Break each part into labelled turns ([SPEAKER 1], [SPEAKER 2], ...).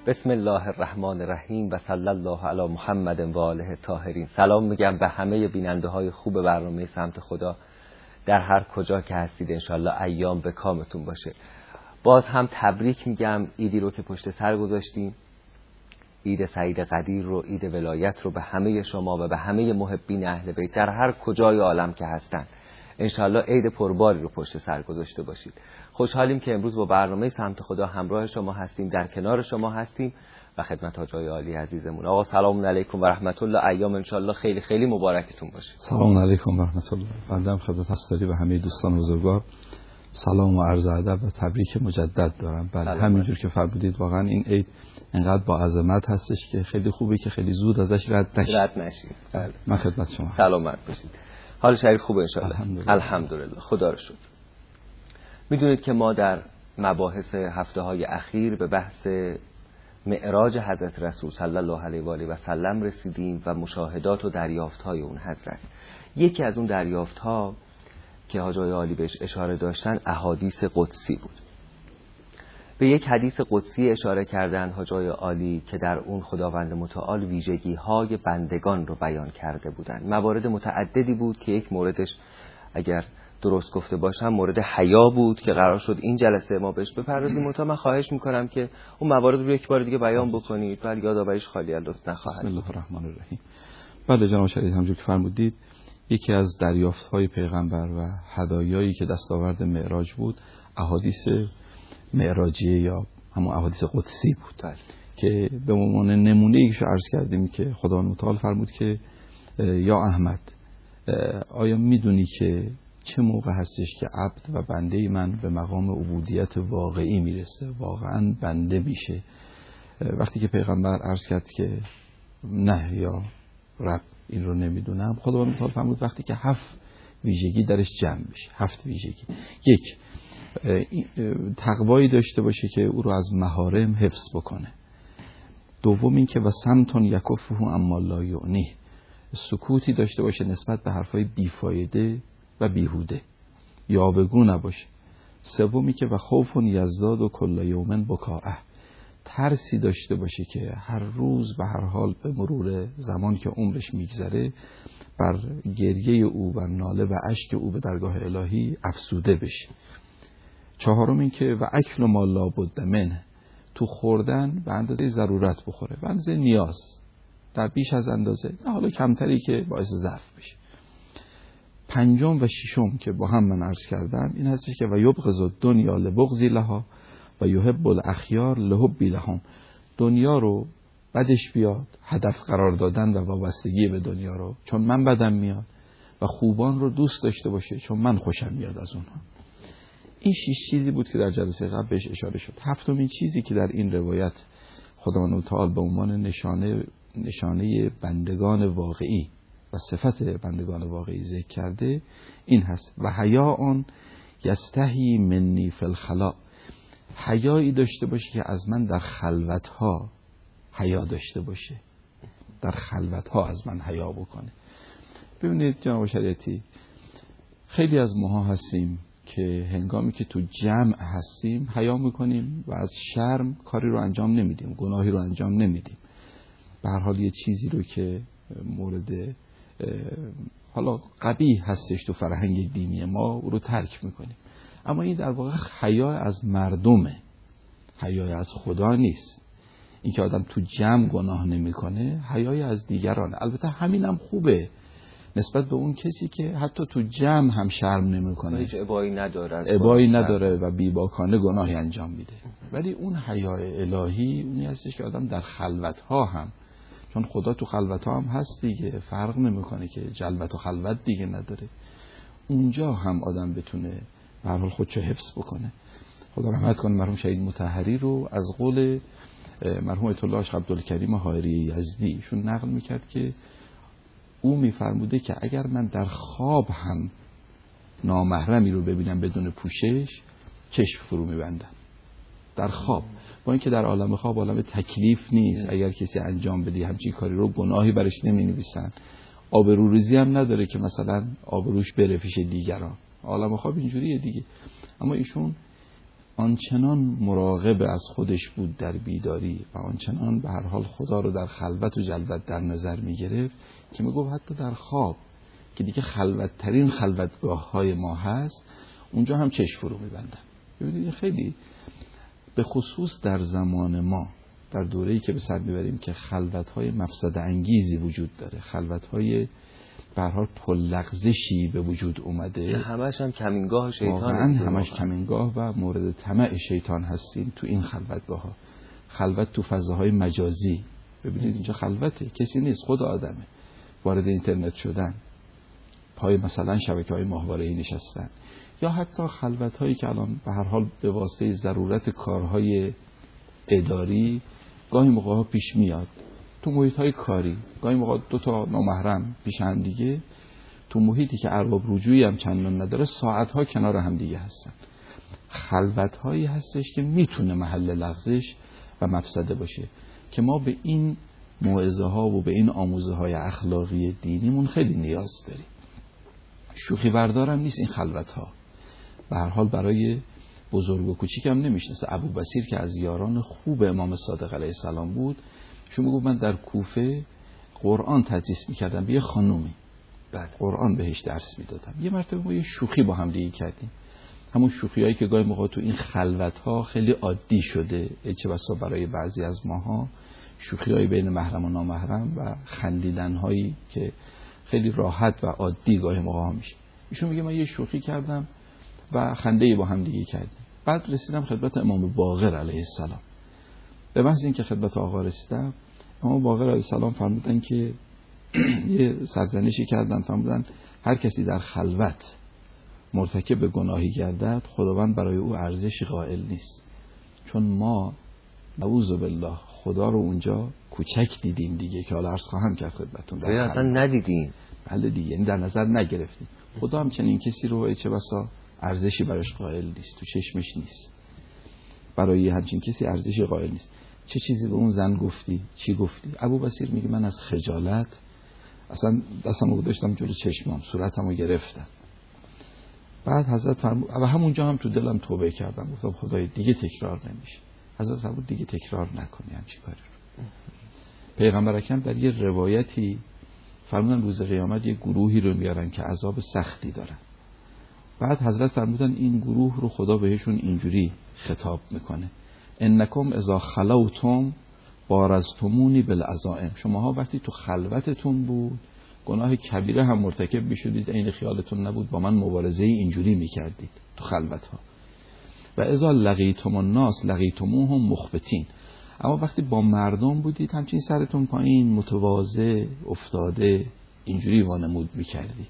[SPEAKER 1] بسم الله الرحمن الرحیم و صلی الله علی محمد و آله الطاهرین. سلام میگم به همه بیننده های خوب برنامه سمت خدا در هر کجا که هستید. انشالله ایام به کامتون باشه. باز هم تبریک میگم عیدی رو که پشت سر گذاشتیم، عید سعید قدیر رو، عید ولایت رو به همه شما و به همه محبین اهل بیت در هر کجای عالم که هستن. انشالله عید پرباری رو پشت سر گذاشته باشید. خوشحالیم که امروز با برنامه سمت خدا همراه شما هستیم، در کنار شما هستیم و خدمت حاجای عالی عزیزمون. آقا سلام علیکم و رحمت الله. ایام انشالله خیلی خیلی مبارکتون باشه.
[SPEAKER 2] سلام علیکم و رحمت الله. بنده هم خدمت هستاری و همه دوستان بزرگوار سلام و عرض ادب و تبریک مجدد دارم. بله همینجور که فرمودید واقعا این عید انقدر با عظمت هستش که خیلی خوبه که خیلی زود ازش رد نشید.
[SPEAKER 1] بله.
[SPEAKER 2] من خدمت شما
[SPEAKER 1] سلامت باشید. حال شریف خوبه انشالله؟ الحمدلله. خدا رو شکر. میدونید که ما در مباحث هفته های اخیر به بحث معراج حضرت رسول صلی الله علیه و آله و سلم رسیدیم و مشاهدات و دریافت های اون حضرت. یکی از اون دریافت ها که حاجای عالی بهش اشاره داشتن احادیث قدسی بود. به یک حدیث قدسی اشاره کردن حاجای عالی که در اون خداوند متعال ویژگی های بندگان رو بیان کرده بودن. موارد متعددی بود که یک موردش اگر درست گفته باشم مورد حیا بود که قرار شد این جلسه ما بهش بپردازیم. من خواهش میکنم که اون موارد رو یک بار دیگه بیان بکنید و یادآوریش خالی از لطف نخواهد.
[SPEAKER 2] بسم الله الرحمن الرحیم. بله جناب شهید، همونجور که فرمودید یکی از دریافت‌های پیغمبر و هدایایی که دستاورد معراج بود احادیث معراجیه یا همون احادیث قدسی بود که به عنوان نمونه‌ای که عرض کردیم که خداوند متعال فرمود که یا احمد آیا میدونی که چه موقع هستش که عبد و بنده من به مقام عبودیت واقعی میرسه، واقعا بنده میشه؟ وقتی که پیغمبر عرض کرد که نه یا رب این رو نمیدونم، خداوند متعال فرمود وقتی که 7 ویژگی درش جمع بشه. 7 ویژگی. یک، تقوایی داشته باشه که او رو از محارم حفظ بکنه. دوم این که و سمتون یکفه اما لا یعنی، سکوتی داشته باشه نسبت به حرفای بیفایده و بیهوده، یا بگو نباشه. سومی که و خوف یزداد و کل یومن بکاءه، ترسی داشته باشه که هر روز به هر حال به مرور زمان که عمرش میگذره بر گریه او و ناله و اشک او به درگاه الهی افسوده بشه. چهارم این که و اکل ما لا بد منه، تو خوردن به اندازه ضرورت بخوره، به اندازه نیاز، در بیش از اندازه نه، حالا کمتری که باعث ضعف بشه. پنجم و ششم که با هم من عرض کردم این هستش که و یبغض الدنیا لبغضی لها و یحب الاخیار لحبی لهم، دنیا رو بدش بیاد، هدف قرار دادن و وابستگی به دنیا رو چون من بدم میاد، و خوبان رو دوست داشته باشه چون من خوشم میاد از اونها. این 6 چیزی بود که در جلسه قبل بهش اشاره شد. هفتمین چیزی که در این روایت خداوند متعال به عنوان نشانه بندگان واقعی و صفت بندگان واقعی ذکر کرده این هست و حیاء یستحی منی فی الخلاء، حیایی داشته باشه که از من در خلوتها حیا داشته باشه، در خلوتها از من حیا بکنه. ببینید جناب شریعتی، خیلی از ماها هستیم که هنگامی که تو جمع هستیم حیا میکنیم و از شرم کاری رو انجام نمیدیم، گناهی رو انجام نمیدیم، به هر حال یه چیزی رو که مورد حالا قبیح هستش تو فرهنگ دینی ما او رو ترک میکنیم. اما این در واقع حیا از مردمه، حیا از خدا نیست. این که آدم تو جمع گناه نمیکنه حیای از دیگرانه. البته همینم خوبه نسبت به اون کسی که حتی تو جمع هم شرم نمیکنه،
[SPEAKER 1] هیچ ابایی نداره
[SPEAKER 2] و بیباکانه گناهی انجام میده. ولی اون حیای الهی اونی هستش که آدم در خلوتها هم، چون خدا تو خلوتها هم هست دیگه، فرق نمیکنه که جلوت و خلوت دیگه نداره، اونجا هم آدم بتونه به هر حال خودشو حفظ بکنه. خدا رحمت کنه مرحوم شهید مطهری رو از قول مرحوم آیت الله شیخ عبدالکریم حائری یزدی ایشون نقل میکرد که او میفرموده که اگر من در خواب هم نامحرمی رو ببینم بدون پوشش چشم فرو میبندم. در خواب، با اینکه در عالم خواب عالم تکلیف نیست، اگر کسی انجام بدی همچین کاری رو گناهی برش نمینویسن، آبروریزی هم نداره که مثلا آبروش بره پیش دیگران، عالم خواب اینجوریه دیگه. اما ایشون آنچنان مراقب از خودش بود در بیداری و آنچنان به هر حال خدا رو در خلوت و جلوت در نظر می گرفت که می گفت حتی در خواب که دیگه خلوتترین خلوتگاه های ما هست اونجا هم چشم فرو می بندن. ببینید خیلی به خصوص در زمان ما در دوره‌ای که به سر میبریم که خلوت‌های مفسد انگیزی وجود داره، خلوت‌های به هر حال پرلغزشی به وجود اومده،
[SPEAKER 1] همش هم کمینگاه شیطان،
[SPEAKER 2] واقعا همش کمینگاه و مورد طمع شیطان هستیم تو این خلوتگاه‌ها. خلوت تو فضاهای مجازی، ببینید اینجا خلوته، کسی نیست، خود آدمه، وارد اینترنت شدن، پای مثلا شبکه‌های ماهواره‌ای نشستن، یا حتی خلوت‌هایی که الان به هر حال به واسطه ضرورت کارهای اداری گاهی موقع‌ها پیش میاد تو محیط‌های کاری، گاهی موقع دو تا نامحرم پیش هم دیگه تو محیطی که ارباب رجوعی هم چندان نداره ساعت‌ها کنار هم دیگه هستن. خلوت‌هایی هستش که میتونه محل لغزش و مفسده باشه که ما به این موعظه‌ها و به این آموزه‌های اخلاقی دینیمون خیلی نیاز داریم. شوخی بردارم نیست این خلوت‌ها، به هر حال برای بزرگ و کوچیک هم نمیشناسه. ابوبصیر که از یاران خوب امام صادق علیه السلام بود، شما میگو من در کوفه قرآن تدریس میکردم به یه خانومی، بعد قرآن بهش درس میدادم. یه مرتبه ما یه شوخی با هم دیگه کردیم، همون شوخیایی که گاهی موقع تو این خلوت‌ها خیلی عادی شده، چه بسا برای بعضی از ماها شوخی‌های بین محرم و نامحرم و خندیدن‌هایی که خیلی راحت و عادی گاهی موقع میشه. ایشون میگه من یه شوخی کردم و خنده‌ای با هم دیگه کردیم. بعد رسیدم خدمت امام باقر علیه السلام. به محض اینکه خدمت آقا رسیدم، امام باقر علیه السلام فرمودن که یه سرزنشی کردن، فرمودن هر کسی در خلوت مرتکب به گناهی گردد خداوند برای او ارزشی قائل نیست، چون ما نعوذ بالله خدا رو اونجا کوچک دیدیم دیگه، که حالا عرض خواهم کرد خدمتتون.
[SPEAKER 1] در اصلا ندیدیم،
[SPEAKER 2] بله دیگه، یعنی در نظر نگرفتیم. خدا هم چنین کسی رو چه بسا ارزشی براش قائل نیست، تو چشمش نیست، برای همچین کسی ارزشی قائل نیست. چه چیزی به اون زن گفتی؟ چی گفتی؟ ابوبصیر میگه من از خجالت اصلا دستمو گذاشتم جلوی چشمام، صورتمو گرفتم. بعد حضرت فرمود و همونجا هم تو دلم توبه کردم، گفتم خدای دیگه تکرار نمیشه. حضرت فرمود دیگه تکرار نکنی همچین کاری رو. پیغمبر اکرم در یه روایتی فرمودن روز قیامت یه گروهی رو میارن که عذاب سختی دارن. بعد حضرت فرمودن این گروه رو خدا بهشون اینجوری خطاب میکنه: انکم اذا خلوتم بارزتمونی بالعزائم. شماها وقتی تو خلوتتون بود گناه کبیره هم مرتکب میشدید، عین خیالتون نبود، با من مبارزه اینجوری میکردید تو خلوتها. و اذا لقیتم الناس لقیتموهم مخبتین. اما وقتی با مردم بودید همچین سرتون پایین، متواضع، افتاده، اینجوری وانمود میکردید.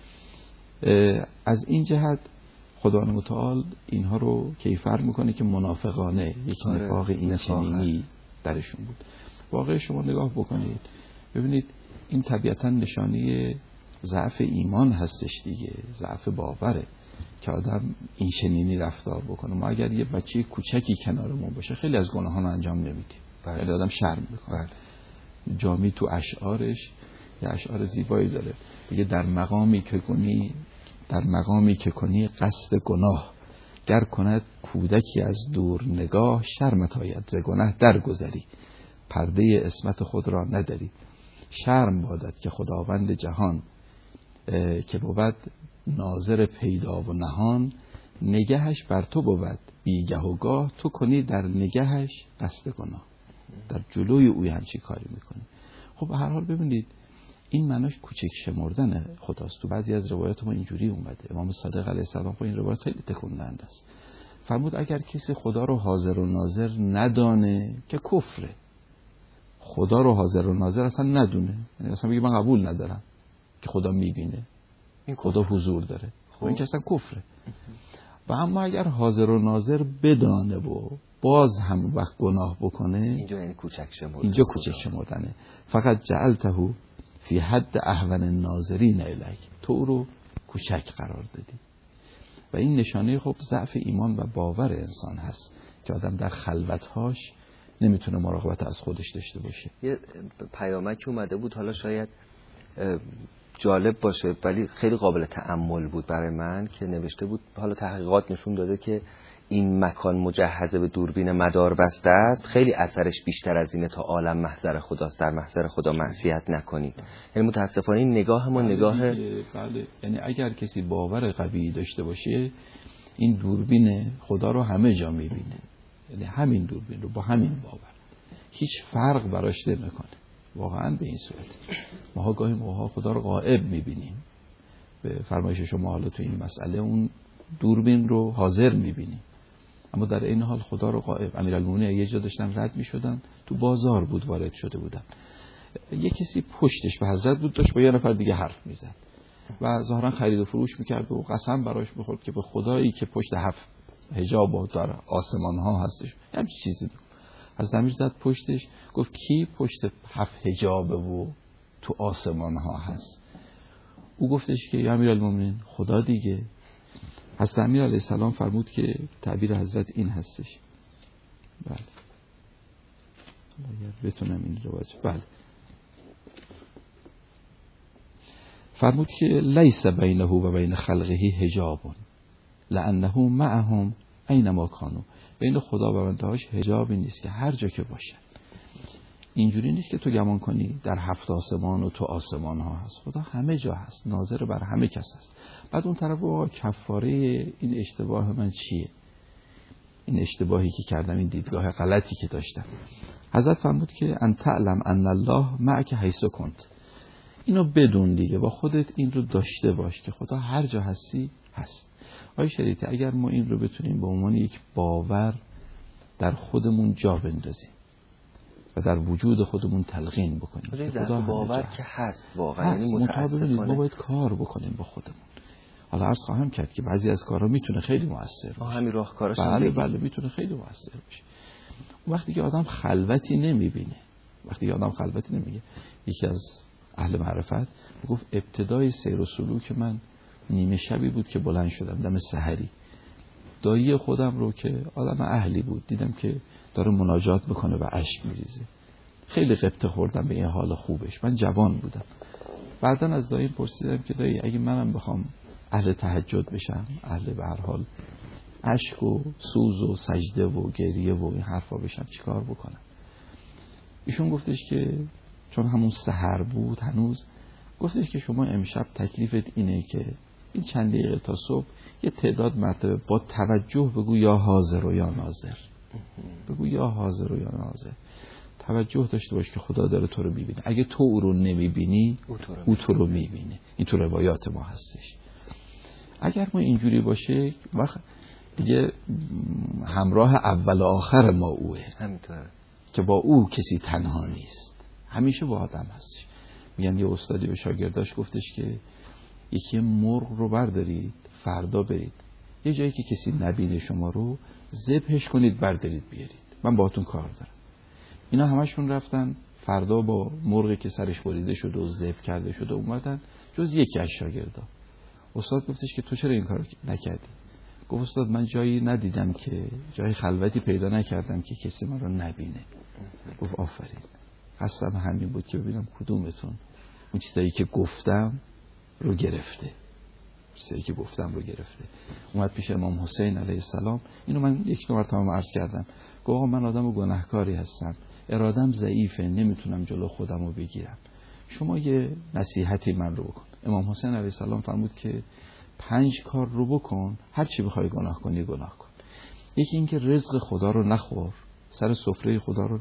[SPEAKER 2] از این جهت خدا متعال اینها رو کیفر میکنه که منافقانه یک نفاق این چنینی درشون بود. واقعا شما نگاه بکنید ببینید این طبیعتا نشانی ضعف ایمان هستش دیگه، ضعف باوره که آدم این چنینی رفتار بکنه. ما اگر یه بچه کوچکی کنارمون باشه خیلی از گناهان رو انجام نمیدیم، خیلی آدم شرم میکنه. جامی تو اشعارش یه اشعار زیبایی داره، میگه در مقامی که کنی قصد گناه، گر کند کودکی از دور نگاه، شرمت آید ز گناه درگذری، پرده عصمت خود را نداری. شرم بادت که خداوند جهان که بود ناظر پیدا و نهان، نگهش بر تو بود بیگه و گاه، تو کنی در نگهش قصد گناه. در جلوی اوی همچی کاری میکنی. خب به هر حال ببینید این معناش کوچک شمردن خداست. تو بعضی از روایات ما اینجوری اومده. امام صادق علیه السلام این روایت خیلی تکون دهنده است. فرمود اگر کسی خدا رو حاضر و ناظر ندانه که کفره. خدا رو حاضر و ناظر اصلا ندونه، یعنی اصلا بگه من قبول ندارم که خدا میبینه، این خدا حضور داره، خب این که اصلا کفره. و اما اگر حاضر و ناظر بدانه و باز هم وقت گناه بکنه،
[SPEAKER 1] اینجا یعنی کوچک شمردن.
[SPEAKER 2] اینجا کوچک شمردنه. فقط جعلته فی حد اهون الناظرین الیک، تو او رو کوچک قرار دادی. و این نشانه خب ضعف ایمان و باور انسان هست که آدم در خلوتهاش نمیتونه مراقبت از خودش داشته باشه.
[SPEAKER 1] یه پیامکی اومده بود، حالا شاید جالب باشه ولی خیلی قابل تأمل بود برای من، که نوشته بود حالا تحقیقات نشون داده که این مکان مجهز به دوربین مدار بسته است خیلی اثرش بیشتر از اینه تا عالم محضر خداست، در محضر خدا معصیت نکنید. یعنی متاسفانه این نگاه ما نگاه
[SPEAKER 2] بله. یعنی اگر کسی باور قوی داشته باشه این دوربین خدا رو همه جا میبینه، یعنی همین دوربین رو با همین باور هیچ فرق براش نمیکنه. واقعا به این صورت ما گاهی موقع خدا رو غائب میبینیم، به فرمایش شما حالا تو این مسئله اون دوربین رو حاضر میبینیم، اما در این حال خدا رو غائب. امیرالمومنین یه جا داشتن رد میشدن، تو بازار بود وارد شده بودن، یه کسی پشتش به حضرت بود داشت با یه نفر دیگه حرف میزد و ظاهرا خرید و فروش میکرد و قسم براش میخورد که به خدایی که پشت 7 حجاب و در آسمان ها هستش همچین چیزی. از امیر زد پشتش گفت کی پشت 7 حجاب و تو آسمان ها هست؟ او گفتش که یا امیرالمومنین خدا دیگه. حضرت امیر علیه السلام فرمود که تعبیر حضرت این هستش. بله اگر بتونم این رو بله فرمود که لیس بینه و بین خلقه حجاب لانه معهم اینما کانوا. بین خدا و بنده‌هاش حجابی نیست که هر جا که باشن. اینجوری نیست که تو گمان کنی در 7 آسمان و تو آسمان ها هست، خدا همه جا هست، ناظر بر همه کس هست. بعد اون طرف با کفاره این اشتباه من چیه؟ این اشتباهی که کردم، این دیدگاه غلطی که داشتم. حضرت فرمود که ان تعلم ان الله معک حیث کنت. اینو بدون دیگه، با خودت این رو داشته باش که خدا هر جا هستی هست. آقای شریعتی اگر ما این رو بتونیم به عنوان یک باور در خودمون جا بندازیم و در وجود خودمون تلقین بکنیم،
[SPEAKER 1] خدا باور که هست واقعا، یعنی
[SPEAKER 2] متاسفانه ما باید کار بکنیم با خودمون. حالا عرض خواهم کرد که بعضی از کارها میتونه خیلی مؤثر باشه.
[SPEAKER 1] همین راهکاراش
[SPEAKER 2] بله میتونه خیلی مؤثر باشه. وقتی که آدم خلوتی نمیبینه، وقتی که آدم خلوتی نمیگه. یکی از اهل معرفت گفت ابتدای سیر و سلوک من نیمه شبی بود که بلند شدم دم سحری، دایی خودم رو که آدم اهلی بود دیدم که داره مناجات میکنه و اشک میریزه. خیلی غبطه خوردم به این حال خوبش. من جوان بودم. بعداً از دایی پرسیدم که دایی اگه منم بخوام اهل تهجد بشم، اهل به هر حال اشک و سوز و سجده و گریه و این حرفا بشم، چیکار بکنم؟ ایشون گفتش که چون همون سحر بود هنوز، گفتش که شما امشب تکلیفت اینه که این چند دقیقه تا صبح یه تعداد مرتبه با توجه بگو یا حاضر و یا ناظر. بگو یا حاضر و یا ناظر. توجه داشته باش که خدا داره تو رو میبینه. اگه تو او رو نمیبینی او تو رو میبینه. این تو روایات ما هستش. اگر ما اینجوری باشه وقت دیگه همراه اول و آخر ما اوه،
[SPEAKER 1] همینطوره
[SPEAKER 2] که با او کسی تنها نیست، همیشه با آدم هستش. میگن یه استادی به شاگرداش گفتش که یکی مرغ رو بردارید فردا برید یه جایی که کسی نبینه شما رو ذبحش کنید بردارید بیارید، من باهاتون کار دارم. اینا همشون رفتن فردا با مرغی که سرش بریده شده و ذبح کرده شده اومدن، جز یکی از شاگردا. استاد گفتش که تو چرا این کارو نکردی؟ گفت استاد من جایی ندیدم که جای خلوتی پیدا نکردم که کسی من رو نبینه. گفت آفرین، قصدم همین بود که ببینم کدومتون اون چیزایی که گفتم رو گرفته. چیزایی که گفتم رو گرفته. اومد پیش امام حسین علیه السلام. اینو من یک دو مرتبه عرض کردم. گفت آقا من آدم گناهکاری هستم، ارادم ضعیفه، نمیتونم جلو خودم رو بگیرم، شما یه نصیحتی من رو بکن. امام حسین علیه السلام فرمود که 5 کار رو بکن، هر چی بخوای گناه کنی گناه کن. یکی این که رزق خدا رو نخور، سر سفره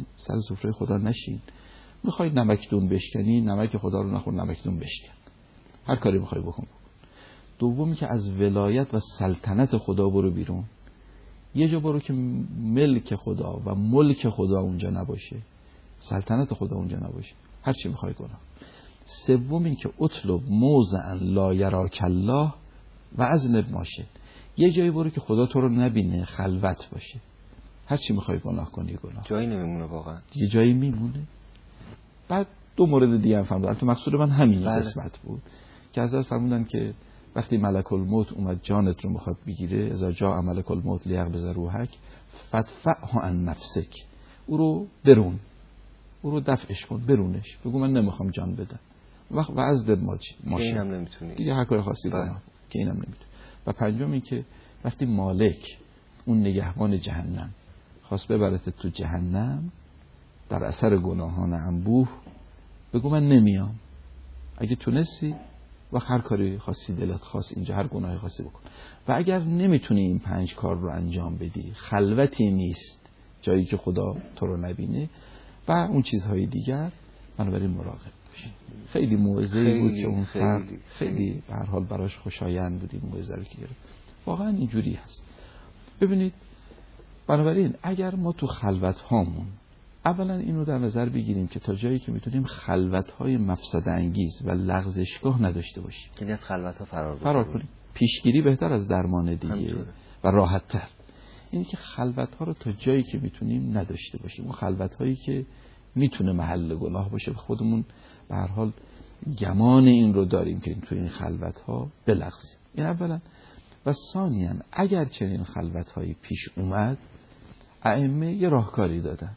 [SPEAKER 2] خدا نشین. میخوای نمکدون بشکنی، نمک خدا رو نخور، نمکدون بشکن. هر کاری میخوای بکن. دومی که از ولایت و سلطنت خدا برو بیرون. یه جا برو که ملک خدا و ملک خدا اونجا نباشه، سلطنت خدا اونجا نباشه، هر چی میخوای گناه. سومی که اطلب موضعا لا یراک الله و اذنب ماشه. یه جایی برو که خدا تو رو نبینه، خلوت باشه، هر چی میخوای گناه کنی گناه.
[SPEAKER 1] جایی نمیمونه واقعا،
[SPEAKER 2] یه جایی میمونه. بعد 2 مورد دیگه هم فرمودن، تو مقصود من همین قسمت بود که حضرت فرمودن که وقتی ملک الموت اومد جانت رو میخواد بگیره، اذا جاء ملک الموت لیقبض روحک فدفعه عن نفسک، او رو برون، او رو دفعش کن، برونش، بگو من نمیخوام جان بدم. وقت و از دل ماشه
[SPEAKER 1] اینم نمیتونی
[SPEAKER 2] دیگه، هر کاری خواستی کنه که اینم نمیتونی. و 5 این که وقتی مالک اون نگهبان جهنم خواست ببرت تو جهنم در اثر گناهان انبوه، بگو من نمیام. اگه تونستی و هر کاری خاصی دلت خواست اینجا، هر گناهی خاصی بکن. و اگر نمیتونی این 5 کار رو انجام بدی، خلوتی نیست، جایی که خدا تو رو نبینه و اون چیزهای دیگر، بنابراین مراقب باش. خیلی موعظه‌ای بود که اون فرد خیلی به هر حال براش خوشایند بود این موعظه رو که گرفت. واقعا اینجوری هست. ببینید، بنابراین اگر ما تو خلوت هامون اولا اینو در نظر بگیریم که تا جایی که میتونیم خلوت‌های مفسده انگیز و لغزشگاه نداشته باشیم،
[SPEAKER 1] یعنی از خلوت‌ها
[SPEAKER 2] فرار کنیم. پیشگیری بهتر از درمان دیگه و راحت‌تر. اینی که خلوت‌ها رو تا جایی که میتونیم نداشته باشیم. اون خلوت‌هایی که میتونه محل گناه باشه، خودمون به هر حال گمان این رو داریم که تو این خلوت‌ها بلغزیم. این اولا. و ثانیاً اگر چنین خلوت‌هایی پیش اومد، ائمه یه راهکاری دادن.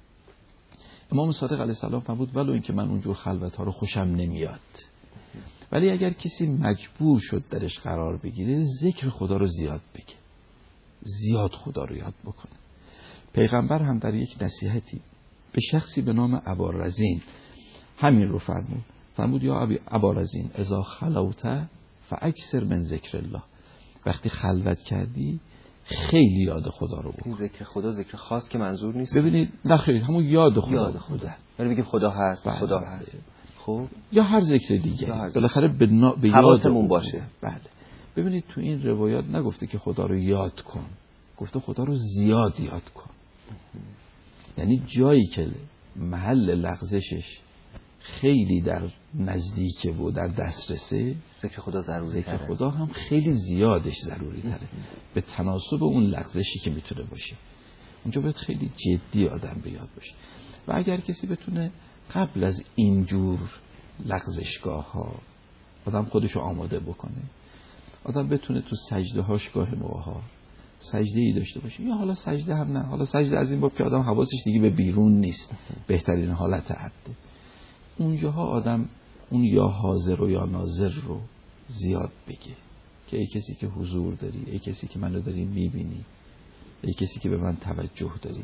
[SPEAKER 2] امام صادق علیه السلام فرمود ولو اینکه من اونجور خلوت‌ها رو خوشم نمیاد، ولی اگر کسی مجبور شد درش قرار بگیره، ذکر خدا رو زیاد بگه، زیاد خدا رو یاد بکنه. پیغمبر هم در یک نصیحتی به شخصی به نام ابارزین همین رو فرمود یا ابارزین اذا خلوت فاکثر من ذکر الله. وقتی خلوت کردی خیلی یاد خدا رو بکن.
[SPEAKER 1] ذکر خدا ذکر خاص که منظور نیست.
[SPEAKER 2] ببینید نه خیلی، همون یاد خدا.
[SPEAKER 1] یاد خدا. یعنی بگیم خدا هست،
[SPEAKER 2] بله.
[SPEAKER 1] خدا هست. خب
[SPEAKER 2] یا هر ذکر دیگه بالاخره به
[SPEAKER 1] یادمون باشه.
[SPEAKER 2] بله. ببینید تو این روایات نگفته که خدا رو یاد کن، گفته خدا رو زیاد یاد کن. یعنی جایی که محل لغزشش خیلی در نزدیکه و در دسترسه،
[SPEAKER 1] ذکر خدا ضروری
[SPEAKER 2] ذکر خدا هم خیلی زیادش ضروری تره به تناسب اون لغزشی که میتونه باشه. اونجا باید خیلی جدی آدم به یاد باشه. و اگر کسی بتونه قبل از اینجور لغزشگاه ها آدم خودشو آماده بکنه، آدم بتونه تو سجده هاش گاه موها سجده ای داشته باشه، یا حالا سجده هم نه، حالا سجده از این باب که آدم حواسش دیگه به بیرون نیست، بهترین حالت عبده. اونجاها آدم اون یا حاضر و یا ناظر رو زیاد بگه که ای کسی که حضور داری، ای کسی که منو داری میبینی، ای کسی که به من توجه داری.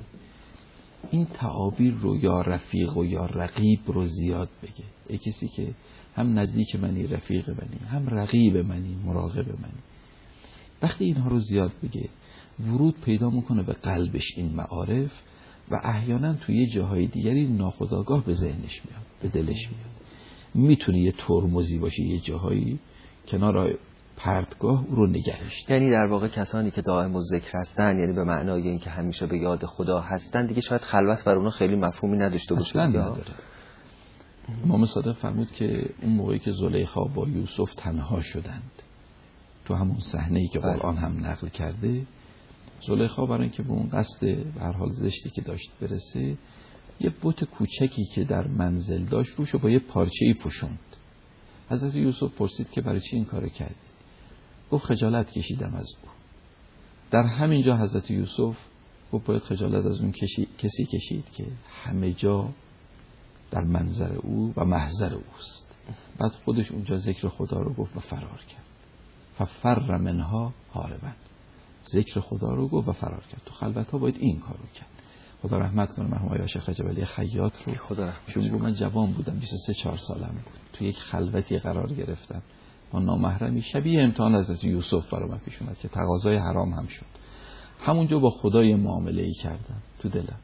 [SPEAKER 2] این تعابیر رو یا رفیق و یا رقیب رو زیاد بگه. ای کسی که هم نزدیک منی، رفیق منی، هم رقیب منی، مراقب منی. وقتی اینها رو زیاد بگه، ورود پیدا میکنه به قلبش این معارف و احیانا توی جاهای دیگری ناخودآگاه به ذهنش میاد، به دلش میاد. میتونه یه ترمزی باشه یه جاهایی کنار پرتگاه او رو نگهش.
[SPEAKER 1] یعنی در واقع کسانی که دائم الذکر هستن، یعنی به معنای اینکه همیشه به یاد خدا هستن، دیگه شاید خلوت بر اونها خیلی مفهومی نداشته باشه.
[SPEAKER 2] اصلا نداره. امام صادق فرمود که اون موقعی که زلیخا با یوسف تنها شدند، تو همون صحنه‌ای که قرآن هم نقل کرده، زلیخا برای اینکه به اون قصد به هر حال زشتی که داشت برسه، یه بت کوچکی که در منزل داشت روشو با یه پارچه‌ای پوشوند. حضرت یوسف پرسید که برای چی این کارو کردی؟ گفت خجالت کشیدم از او. در همین جا حضرت یوسف گفت باید خجالت از اون کسی کشید که همه جا در منظر او و محضر اوست. بعد خودش اونجا ذکر خدا رو گفت و فرار کرد. ففر منها هاربا. ذکر خدا رو گفت و فرار کرد. تو خلوت ها باید این کار رو کرد. خدا رحمت کنه مرحوم آقای شیخ رجب خیاط رو.
[SPEAKER 1] خدا رحمت
[SPEAKER 2] کنه. من جوان بودم، 23-4 سالم بود. تو یک خلوتی قرار گرفتم. با نامحرمی شبیه امتحان حضرت یوسف برام پیش اومد که تقاضای حرام هم شد. همونجا با خدای معامله‌ای کردم تو دلم.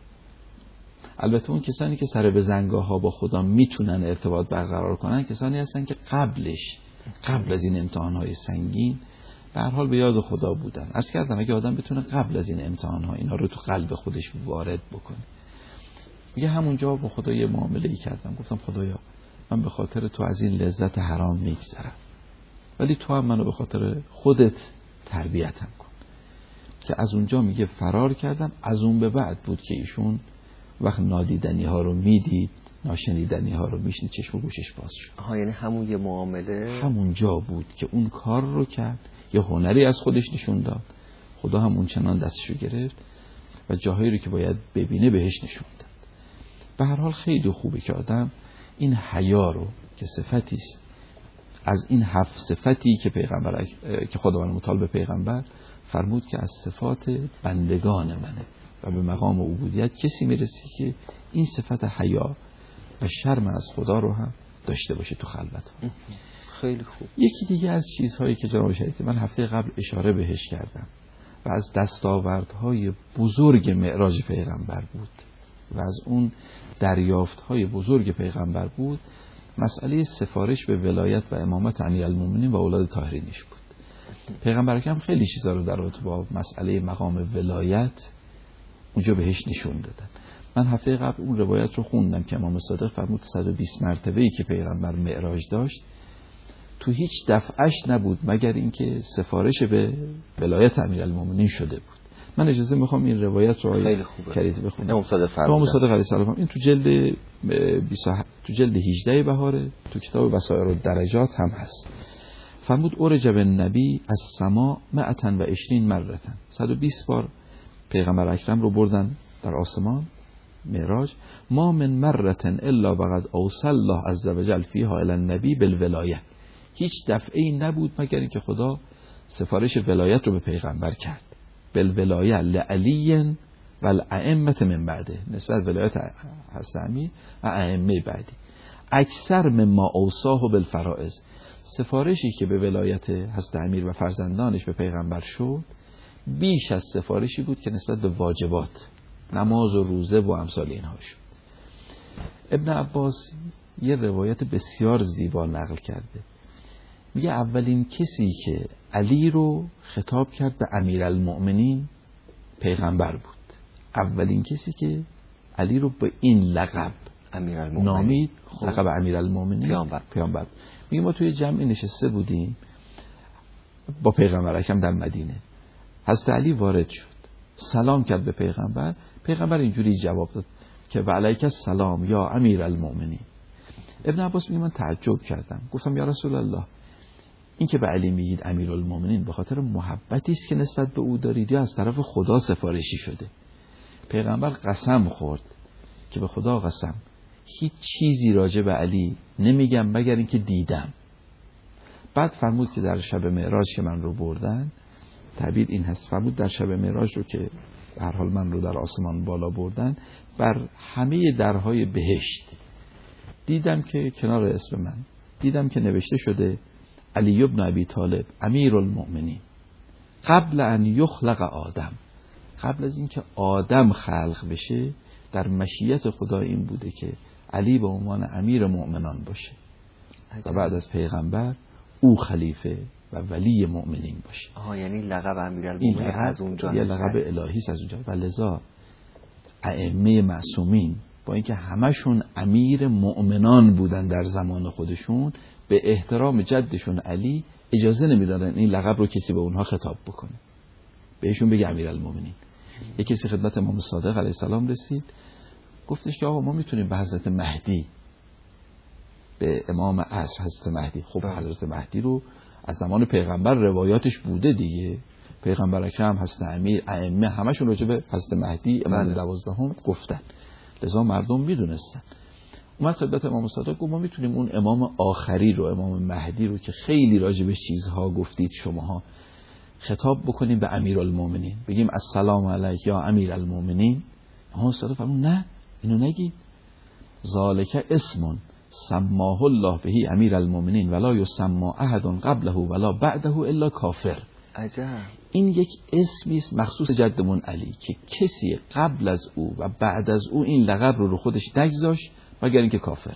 [SPEAKER 2] البته اون کسانی که سر به زنگاه ها با خدا میتونن ارتباط برقرار کنن کسانی هستن که قبل از این امتحان‌های سنگین به هر حال به یاد خدا بودن. عرض کردم اگه آدم بتونه قبل از این امتحان‌ها اینا رو تو قلب خودش وارد بکنه، میگه همونجا با خدا یه معامله‌ای کردم، گفتم خدایا من به خاطر تو از این لذت حرام میگذرم، ولی تو هم منو به خاطر خودت تربیتم کن. که از اونجا میگه فرار کردم. از اون به بعد بود که ایشون وقت نادیدنی ها رو میدید، ناشنیدنی ها رو میشنید، چشم و گوشش باز شد.
[SPEAKER 1] یعنی همون یه معامله
[SPEAKER 2] همون جا بود که اون کار رو کرد، یه هنری از خودش نشون داد، خدا هم اون چنان دستشو گرفت و جاهایی رو که باید ببینه بهش نشون داد. به هر حال خیلی خوبه که آدم این حیا رو که صفتی است از این 7 صفتی که پیغمبر که خداوند متعال به پیغمبر فرمود که از صفات بندگان منه و به مقام عبودیت کسی میرسی که این صفت حیا و شرم از خدا رو هم داشته باشه تو خلوت.
[SPEAKER 1] خیلی خوب.
[SPEAKER 2] یکی دیگه از چیزهایی که جناب شریعتی من هفته قبل اشاره بهش کردم و از دستاوردهای بزرگ معراج پیغمبر بود و از اون دریافتهای بزرگ پیغمبر بود، مسئله سفارش به ولایت و امامت امیرالمومنین و اولاد طاهرینش بود. پیغمبر اکرم خیلی چیزا رو در رابطه با مسئله مقام ولایت اونجا بهش نشون دادن. من هفته قبل اون روایت رو خوندم که امام صادق فرمود 120 مرتبه‌ای که پیغمبر معراج داشت تو هیچ دفعش نبود مگر اینکه سفارش به ولایت امیرالمومنین شده بود. من اجازه میخوام این روایت رو
[SPEAKER 1] خیلی خوبه
[SPEAKER 2] کریدی بخونم.
[SPEAKER 1] امام
[SPEAKER 2] صادق علیه السلام این تو جلد 18 بهاره تو کتاب بصائر الدرجات هم هست. فرمود اورج بالنبی از سما 120 مرة، 120 بار پیغمبر اکرم رو بردن در آسمان معراج. ما من مرة الا وقد اوصل الله عز وجل فیها الی النبی بالولایه، هیچ دفعه‌ای نبود مگر اینکه خدا سفارش ولایت رو به پیغمبر کرد. بالولایه لعلی و الائمه من بعده، نسبت ولایت حضرت امیر و ائمه بعدی. اکثر مما اوصاه بالفرائض، سفارشی که به ولایت حضرت امیر و فرزندانش به پیغمبر شد بیش از سفارشی بود که نسبت به واجبات نماز و روزه و امثال اینها شد. ابن عباس یه روایت بسیار زیبا نقل کرده، میگه اولین کسی که علی رو خطاب کرد به امیرالمؤمنین پیغمبر بود. اولین کسی که علی رو به این لقب نامید، لقب امیرالمؤمنین پیامبر. میگه ما توی جمعی نشسته بودیم با پیغمبر اکرم در مدینه، حضرت علی وارد شد، سلام کرد به پیغمبر. پیغمبر اینجوری جواب داد که و علیک السلام یا امیرالمؤمنین. ابن عباس میگه من تعجب کردم، گفتم یا رسول الله این که به علی میگید امیرالمؤمنین به خاطر محبتی است که نسبت به او دارید یا از طرف خدا سفارشی شده؟ پیغمبر قسم خورد که به خدا قسم هیچ چیزی راجع به علی نمیگم مگر اینکه دیدم. بعد فرمود که در شب معراج که من رو بردن، تعبیر این هست، فرمود در شب معراج رو که به هر حال من رو در آسمان بالا بردن، بر همه درهای بهشت دیدم که کنار اسم من دیدم که نوشته شده علی ابن ابی طالب امیرالمؤمنین قبل ان یخلق آدم، قبل از اینکه آدم خلق بشه در مشیت خدا این بوده که علی به عنوان امیر مؤمنان باشه و بعد از پیغمبر او خلیفه و ولی مؤمنین باشه.
[SPEAKER 1] یعنی لقب امیرالمؤمنین از اونجا
[SPEAKER 2] یه لقب الهی است از اونجا و لذا ائمه معصومین با اینکه همشون امیر مؤمنان بودن در زمان خودشون، به احترام جدشون علی اجازه نمیدادن این لقب رو کسی به اونها خطاب بکنه، بهشون بگه امیرالمؤمنین. یک کسی خدمت امام صادق علیه السلام رسید، گفتش که آقا ما میتونیم به حضرت مهدی، به امام عصر حضرت مهدی، خب حضرت مهدی رو از زمان پیغمبر روایاتش بوده دیگه، پیغمبر اکرم، حضرت امیر، ائمه همشون راجع به حضرت مهدی امام 12 گفتن، لذا مردم میدونستن. اومد خدمت امام صادق گفت ما میتونیم اون امام آخری رو، امام مهدی رو که خیلی راجع به چیزها گفتید شماها، خطاب بکنیم به امیرالمؤمنین، بگیم السلام علیک یا امیرالمؤمنین. امام صادق فرمود نه اینو نگید، ذالک اسم سماه الله بهی امیرالمؤمنین ولا یسمى احد قبله ولا بعده الا کافر.
[SPEAKER 1] عجب.
[SPEAKER 2] این یک اسمی است مخصوص جدمون علی که کسی قبل از او و بعد از او این لقب رو خودش نگذاشت مگر اینکه کافره.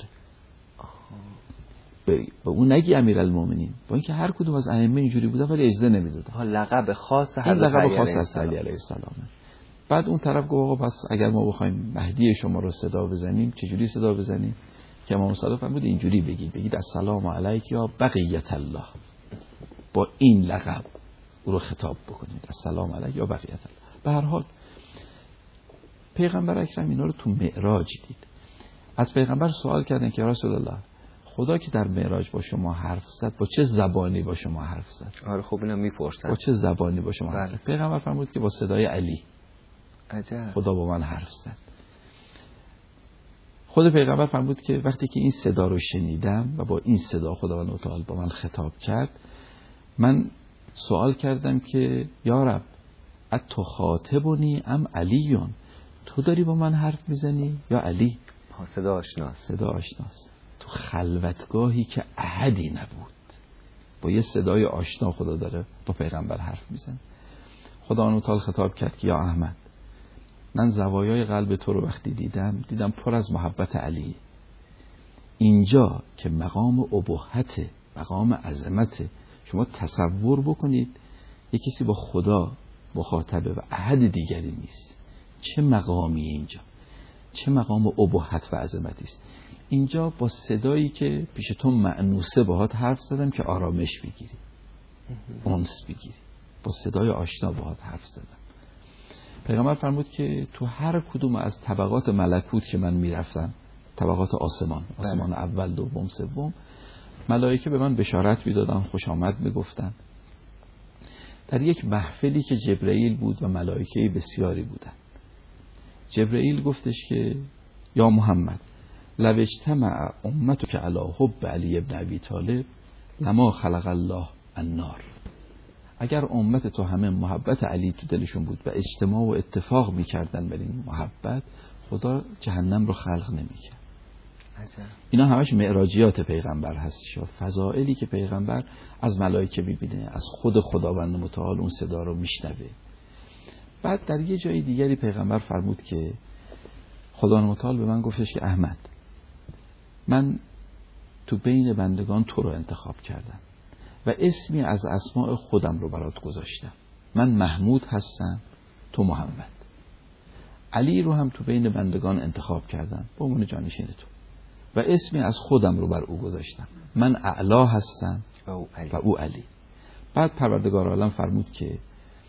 [SPEAKER 2] به اون نگی امیرالمؤمنین، با اینکه هر کدوم از ائمه اینجوری بودن ولی اجازه نمیدادن.
[SPEAKER 1] لقب خاص
[SPEAKER 2] حضرت علی علیه السلام. بعد اون طرف گفت آقا پس اگر ما بخوایم مهدی شما رو صدا بزنیم چجوری صدا بزنیم؟ که امام صادق فرمود اینجوری بگید السلام علیک یا بقیت الله، با این لقب او رو خطاب بکنید، السلام علیک یا بقیت الله. به هر حال پیغمبر اکرم اینا رو تو معراج دید. از پیغمبر سوال کردن که یا رسول الله خدا که در معراج با شما حرف زد با چه زبانی با شما حرف زد؟
[SPEAKER 1] آره خب اینو میپرسن
[SPEAKER 2] با چه زبانی با شما حرف زد؟ پیغمبر فرمود که با صدای علی.
[SPEAKER 1] عجب.
[SPEAKER 2] خدا با من حرف زد. خود پیغمبر فرمود که وقتی که این صدا رو شنیدم و با این صدا خداوند متعال با من خطاب کرد، من سوال کردم که یا رب اتخاطبنی ام علیون، تو داری با من حرف میزنی یا علی؟
[SPEAKER 1] صدا آشناست.
[SPEAKER 2] صدا آشناست. تو خلوتگاهی که احدی نبود با یه صدای آشنا خدا داره با پیغمبر حرف میزنه. خدا متعال خطاب کرد که یا احمد، من زوایای قلب تو رو وقتی دیدم پر از محبت علی. اینجا که مقام ابوحت، مقام عظمت، شما تصور بکنید یک کسی با خدا مخاطبه و احد دیگری نیست، چه مقامی اینجا، چه مقام ابوحت و عظمتی است. اینجا با صدایی که پیش تو مأنوسه باهات حرف زدم که آرامش بگیری، انس بگیری، با صدای آشنا باهات حرف زدم. پیغمبر فرمود که تو هر کدوم از طبقات ملکوت که من میرفتم، طبقات آسمان اول، دوم، سوم، ملائکه به من بشارت میدادن، خوش آمد میگفتن. در یک محفلی که جبرئیل بود و ملائکه بسیاری بودن، جبرئیل گفتش که یا محمد لو اجتمع امتک علی حب علی ابن ابی طالب لما خلق الله النار. اگر امت تو همه محبت علی تو دلشون بود و اجتماع و اتفاق میکردن بر این محبت، خدا جهنم رو خلق نمیکرد. اینا همش معراجیات پیغمبر هستش، فضائلی که پیغمبر از ملائکه میبینه، از خود خداوند متعال اون صدا رو میشنوه. بعد در یه جای دیگری پیغمبر فرمود که خداوند متعال به من گفتش که احمد، من تو بین بندگان تو رو انتخاب کردم و اسمی از اسماء خودم رو برات گذاشتم. من محمود هستم، تو محمد. علی رو هم تو بین بندگان انتخاب کردم به عنوان جانشین تو و اسمی از خودم رو بر او گذاشتم. من اعلا هستم و او علی. بعد پروردگار عالم فرمود که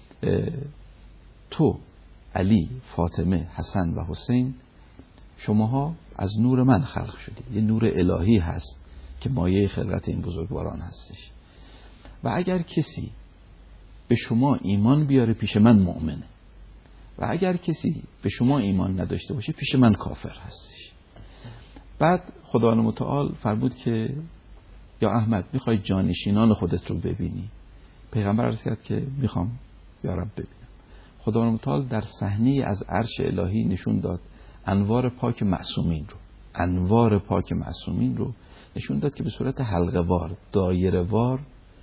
[SPEAKER 2] تو علی، فاطمه، حسن و حسین، شماها از نور من خلق شدید. یه نور الهی هست که مایه خلقت این بزرگواران هستش و اگر کسی به شما ایمان بیاره پیش من مؤمنه و اگر کسی به شما ایمان نداشته باشه پیش من کافر هستش. بعد خداوند متعال فرمود که یا احمد میخوای جانشینان خودت رو ببینی؟ پیغمبر عرض کرد که میخوام یا رب ببینم. خداوند متعال در صحنه از عرش الهی نشون داد انوار پاک معصومین رو نشون داد که به صورت حلقه وار، دایره وار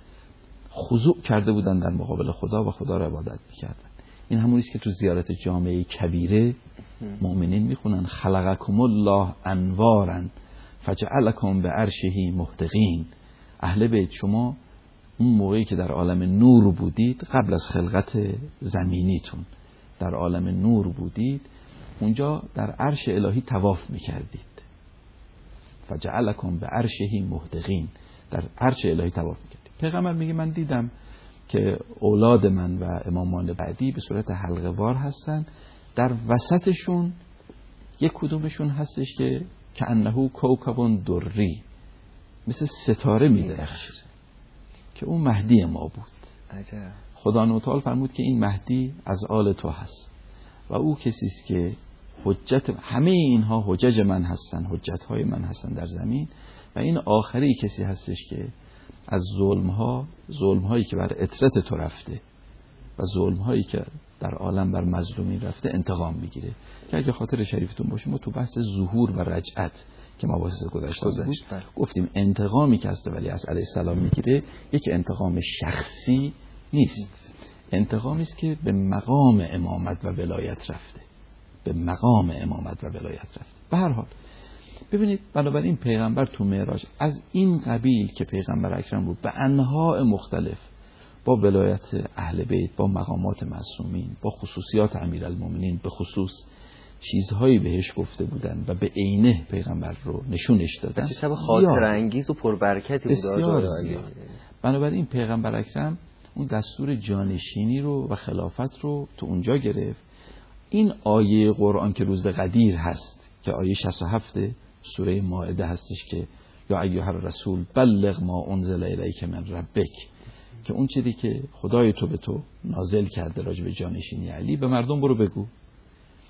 [SPEAKER 2] خضوع کرده بودن در مقابل خدا و خدا را عبادت میکردن. این همونی است که تو زیارت جامعه کبیره مؤمنین میخونن خلقکم الله انوارا فجعلکم به عرشه محتقین. اهل بیت، شما اون موقعی که در عالم نور بودید، قبل از خلقت زمینیتون در عالم نور بودید، اونجا در عرش الهی طواف میکردید. فجعلکم به عرشه محتقین، در عرش الهی طواف میکردید. پیغمبر میگه من دیدم که اولاد من و امامان بعدی به صورت حلقه وار هستن، در وسطشون یک کدومشون هستش که کأنه کوکب دری، مثل ستاره میدرخشه، که اون مهدی ما بود.
[SPEAKER 1] عجب.
[SPEAKER 2] خدا متعال فرمود که این مهدی از آل تو هست و او کسی است که حجت همه اینها حجج من هستن، حجت‌های من هستن در زمین، و این آخری کسی هستش که از ظلم‌هایی که بر اطرت تو رفته و ظلم‌هایی که در عالم بر مظلومین رفته انتقام میگیره. که اگه خاطر شریفتون باشه ما تو بحث ظهور و رجعت که مباحث گذشته گفتیم انتقامی که از ولی علیه السلام میگیره یک انتقام شخصی نیست، انتقامی است که به مقام امامت و ولایت رفته، به مقام امامت و ولایت رفته. به هر حال ببینید، بنابراین پیغمبر تو معراج از این قبیل که پیغمبر اکرم رو به انواع مختلف با ولایت اهل بیت، با مقامات معصومین، با خصوصیات امیرالمومنین به خصوص چیزهایی بهش گفته بودن و به عینه پیغمبر رو نشونش دادن.
[SPEAKER 1] چه شب خاطر انگیز و پربرکتی بود.
[SPEAKER 2] بسیار زیاد. بنابراین پیغمبر اکرم اون دستور جانشینی رو و خلافت رو تو اونجا گرفت. این آیه قرآن که روز قدیر هست که آیه 67 سوره مائده هستش که یا ایها الرسول بلغ ما انزل الیک من ربک، که اون چیزی که خدای تو به تو نازل کرده راجع به جانشینی علی به مردم برو بگو.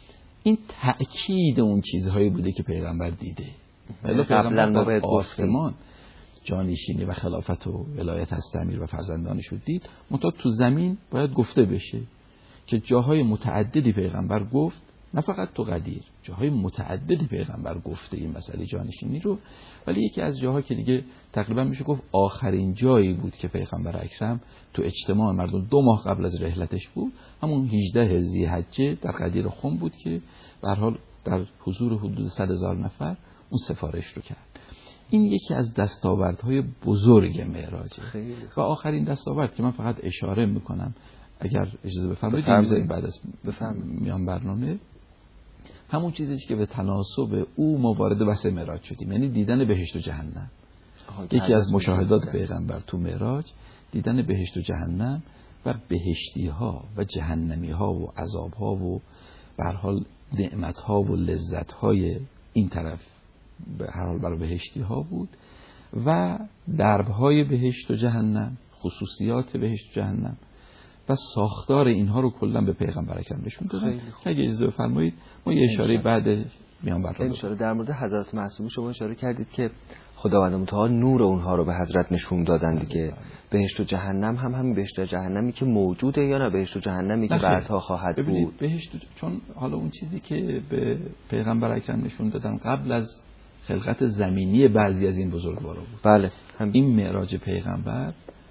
[SPEAKER 2] این تأکید اون چیزهایی بوده که پیغمبر دیده. ولی
[SPEAKER 1] قبلا ما
[SPEAKER 2] در آسمان جانشینی و خلافت و ولایت از امیر و فرزندانش رو دید، منتها تو زمین باید گفته بشه که جاهای متعددی پیغمبر گفت، نه فقط تو قدیر، جاهای متعددی پیغمبر گفته این مسئله جانشینی رو. ولی یکی از جاها که دیگه تقریبا میشه گفت آخرین جایی بود که پیغمبر اکرم تو اجتماع مردم 2 ماه قبل از رحلتش بود، همون 18 ذی‌حجه در قدیر خم بود که به هر حال در حضور حدود 100,000 نفر اون سفارش رو کرد. این یکی از دستاوردهای بزرگ معراجه. و آخرین دستاورد که من فقط اشاره میکنم اگر اجازه بفرمایید میذاریم بعد از میان برنامه، همون چیزی که به تناسب او ما وارد بحث معراج شدیم، یعنی دیدن بهشت و جهنم. یکی از مشاهدات پیغمبر تو معراج دیدن بهشت و جهنم و بهشتی ها و جهنمی ها و عذاب ها و به هر حال نعمت ها و لذت های این طرف به هر حال برای بهشتی ها بود و درب های بهشت و جهنم، خصوصیات بهشت و جهنم و ساختار اینها رو کلا به پیغمبر اکرم نشون دادن. اگه اجازه بفرمایید ما یه اشاره بعد میان برنامه
[SPEAKER 1] اشاره در مورد حضرت معصومه شما اشاره کردید که خداوند متعال نور اونها رو به حضرت نشون دادن دیگه. بهشت و جهنم هم همین بهشت و جهنمی که موجوده یا نه بهشت و جهنمی که بعدها خواهد بود؟
[SPEAKER 2] بهشت چون حالا اون چیزی که به پیغمبر اکرم نشون دادن قبل از خلقت زمینی بعضی از این بزرگوارا بود.
[SPEAKER 1] بله
[SPEAKER 2] این معراج پیغمبر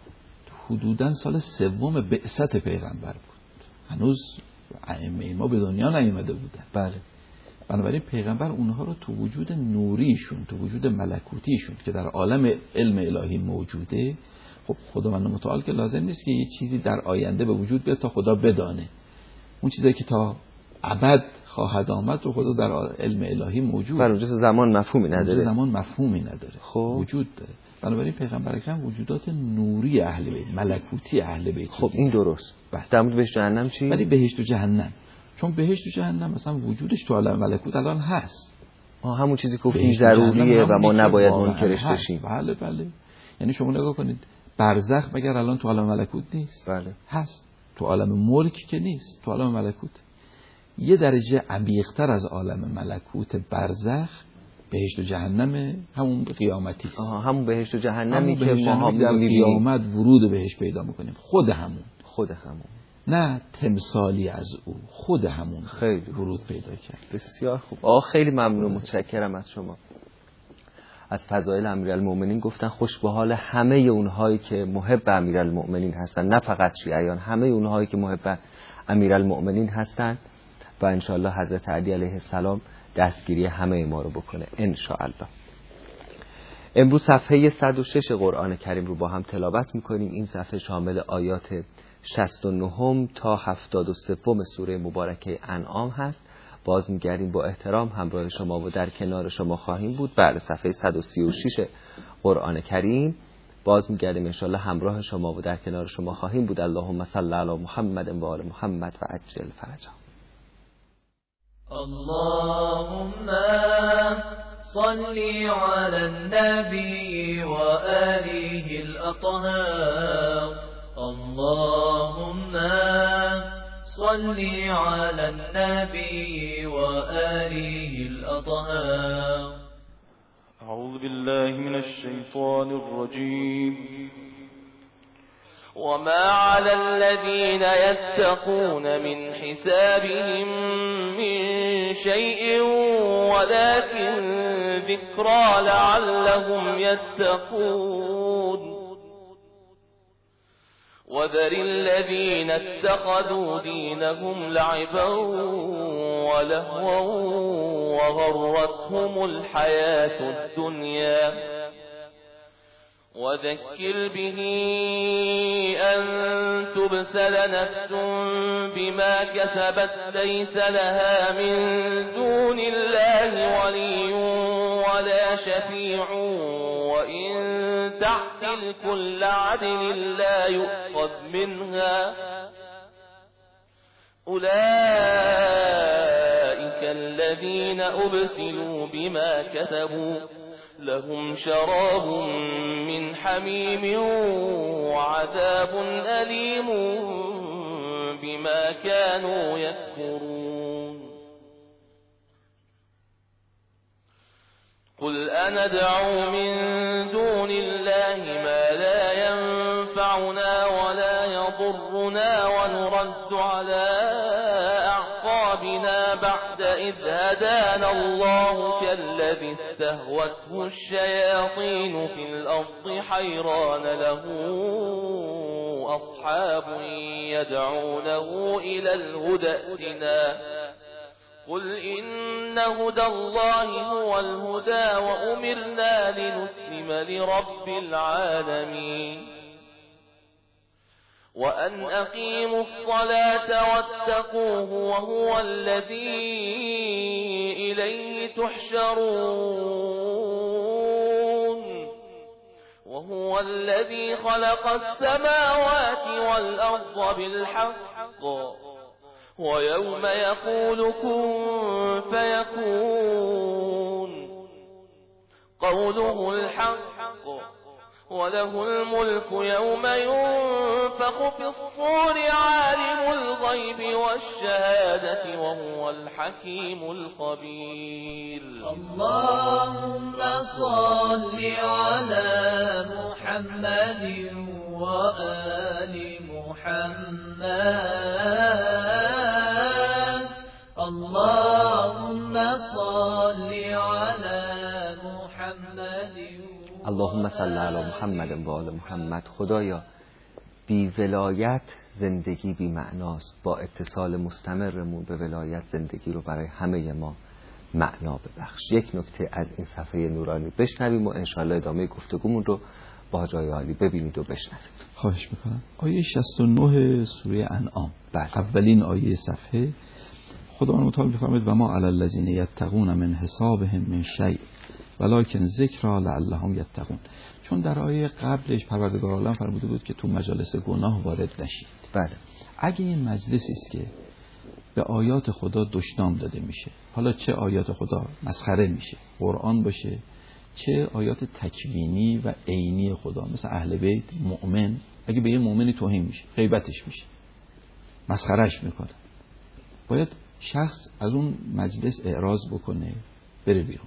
[SPEAKER 2] حدوداً سال 3 بعثت پیغمبر بود، هنوز ائمه ما به دنیا نیامده بودن.
[SPEAKER 1] بله.
[SPEAKER 2] بنابراین پیغمبر اونها رو تو وجود نوریشون، تو وجود ملکوتیشون که در عالم علم الهی موجوده، خب خداوند متعال که لازم نیست که یه چیزی در آینده به وجود بیاد تا خدا بدانه. اون چیزایی که تا ابد خواهد آمد رو خدا در علم الهی موجود.
[SPEAKER 1] بله، اونجا زمان مفهومی نداره.
[SPEAKER 2] زمان مفهومی نداره.
[SPEAKER 1] خب
[SPEAKER 2] وجود داره. بنابراین پیغمبر اکرم وجودات نوری اهل بیت، ملکوتی اهل بیت.
[SPEAKER 1] خب این درست. در مورد بهشت جهنم چی؟
[SPEAKER 2] ولی بهشت و جهنم، چون بهشت و جهنم مثلا وجودش تو عالم ملکوت الان هست.
[SPEAKER 1] همون چیزی که گفتیم ضروریه و ما نباید منکرش بشیم.
[SPEAKER 2] بله بله. یعنی شما نگاه کنید برزخ مگر الان تو عالم ملکوت نیست؟
[SPEAKER 1] بله.
[SPEAKER 2] هست. تو عالم ملک که نیست، تو عالم ملکوت. یه درجه عمیق‌تر از عالم ملکوت برزخ بهشت و جهنم همون قیامتی است.
[SPEAKER 1] همون بهشت و جهنمی که ما هم
[SPEAKER 2] در قیامت ورود بهش پیدا میکنیم. خود همون نه تمثالی از او، خود همون
[SPEAKER 1] خیلی
[SPEAKER 2] ورود پیدا کرد.
[SPEAKER 1] بسیار خوب. خیلی ممنون، متشکرم از شما. از فضایل امیرالمؤمنین گفتن خوش به حال همه اونهایی که محب امیرالمؤمنین هستن، نه فقط شیعیان، همه اونهایی که محب امیرالمؤمنین هستن و انشاءالله حضرت علی علیه السلام دستگیری همه ما رو بکنه انشاءالله. امروز صفحه 106 قرآن کریم رو با هم تلاوت میکنیم. این صفحه شامل آیات 69 تا 73 سوره مبارکه انعام هست. باز میگردیم با احترام همراه شما و در کنار شما خواهیم بود. بعد صفحه 136 قرآن کریم باز میگردیم انشاءالله همراه شما و در کنار شما خواهیم بود. اللهم صل علی محمد و آل محمد و عجل فرجهم.
[SPEAKER 3] اللهم صل على النبي وآله الأطهار. اللهم صل على النبي وآله الأطهار.
[SPEAKER 4] أعوذ بالله من الشيطان الرجيم. وما على الذين يتقون من حسابهم من شيء ولكن ذكرى لعلهم يتقون. وذر الذين اتخذوا دينهم لعبا ولهوا وغرتهم الحياة الدنيا وذكر به أن تبسل نفس بما كسبت ليس لها من دون الله ولي ولا شفيع وإن تعدل كل عدل لا يؤخذ منها أولئك الذين أبسلوا بما كسبوا لهم شراب من حميم وعذاب أليم بما كانوا يكفرون. قل أندعو من دون الله ما لا ينفعنا ولا يضرنا ونرد على أعقابنا بعد إذ هدانا الله كالذي استهوته الشياطين في الأرض حيران له أصحاب يدعونه إلى الهدى ائتنا قل إن هدى الله هو الهدى وأمرنا لنسلم لرب العالمين وأن أقيموا الصلاة واتقوه وهو الذي إليه تحشرون وهو الذي خلق السماوات والأرض بالحق ويوم يقول كن فيكون قوله الحق وله الملك يوم ينفخ في الصور عالم الغيب والشهادة وهو الحكيم الخبير
[SPEAKER 3] اللهم صل على محمد وآل محمد اللهم صل على محمد
[SPEAKER 1] اللهم صل علی محمد و آل محمد. خدایا بی ولایت زندگی بی معناست، با اتصال مستمرمون به ولایت زندگی رو برای همه ما معنا ببخش. یک نکته از این صفحه نورانی بشنویم و انشاءالله ادامه گفتگومون رو با جای عالی ببینید و بشنوید.
[SPEAKER 2] خواهش میکنم. آیه 69 سوره انعام، اولین آیه صفحه، خداوند متعال می‌فرماید و ما علی الذین یتقون من حسابهم من شیء ولکن ذکر لعلهم یتقون. چون در آیه قبلش پروردگار عالم فرموده بود که تو مجالس گناه وارد نشید.
[SPEAKER 1] بله.
[SPEAKER 2] اگه این مجلسی است که به آیات خدا دشنام داده میشه، حالا چه آیات خدا مسخره میشه، قرآن باشه، چه آیات تکوینی و عینی خدا مثل اهل بیت، مؤمن، اگه به یه مؤمنی توهین میشه، غیبتش میشه، مسخرهش میکنه، باید شخص از اون مجلس اعراض بکنه، بره بیرون.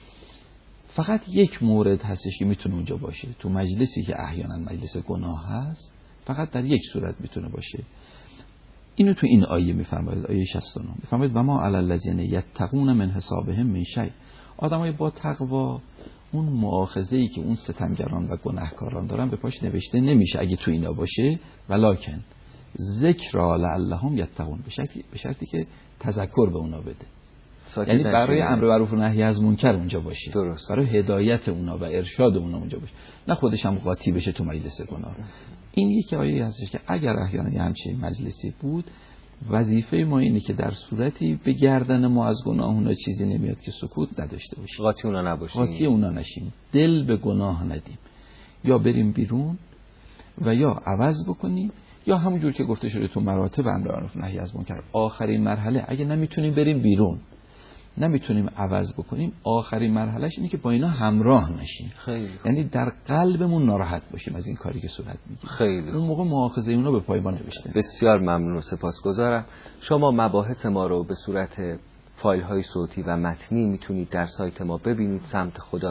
[SPEAKER 2] فقط یک مورد هستش که میتونه اونجا باشه، تو مجلسی که احیانا مجلس گناه هست، فقط در یک صورت میتونه باشه. اینو تو این آیه میفرماید، آیه 69 میفرماید و ما علی الذین یتقون من حسابهم من شیء. آدمای با تقوا اون مؤاخذه‌ای که اون ستمگران و گناهکاران دارن به پاش نوشته نمیشه اگه تو اینا باشه، ولکن ذکر لعلهم یتقون، به شرطی که تذکر به اونا بده. یعنی برای امر معروف و نهی از منکر اونجا باشه،
[SPEAKER 1] درست،
[SPEAKER 2] برای هدایت اونا و ارشاد اونا اونجا باشه، نه خودش هم قاطی بشه تو مجلس گناه. این یک آیه هستش که اگر احیانا یه همچین مجلسی بود، وظیفه ما اینه که در صورتی به گردن ما از گناه اونا چیزی نمیاد که سکوت نداشته باشیم،
[SPEAKER 1] قاطی اونا نباشیم،
[SPEAKER 2] قاطی اونا نشیم، دل به گناه ندیم، یا بریم بیرون و یا عوض بکنیم، یا همونجور که گفته شده تو مراتب امر معروف نهی از منکر، آخرین مرحله اگه نمیتونیم بریم بیرون، نمیتونیم عوض بکنیم، آخرین مرحلهش اینه که با اینا همراه نشیم.
[SPEAKER 1] خیلی
[SPEAKER 2] یعنی در قلبمون ناراحت باشیم از این کاری که صورت میگیره.
[SPEAKER 1] خیلی
[SPEAKER 2] اون موقع مؤاخذه اونا به پای ما نوشته.
[SPEAKER 1] بسیار ممنون و سپاسگزارم. شما مباحث ما رو به صورت فایل های صوتی و متنی میتونید در سایت ما ببینید، سمت خدا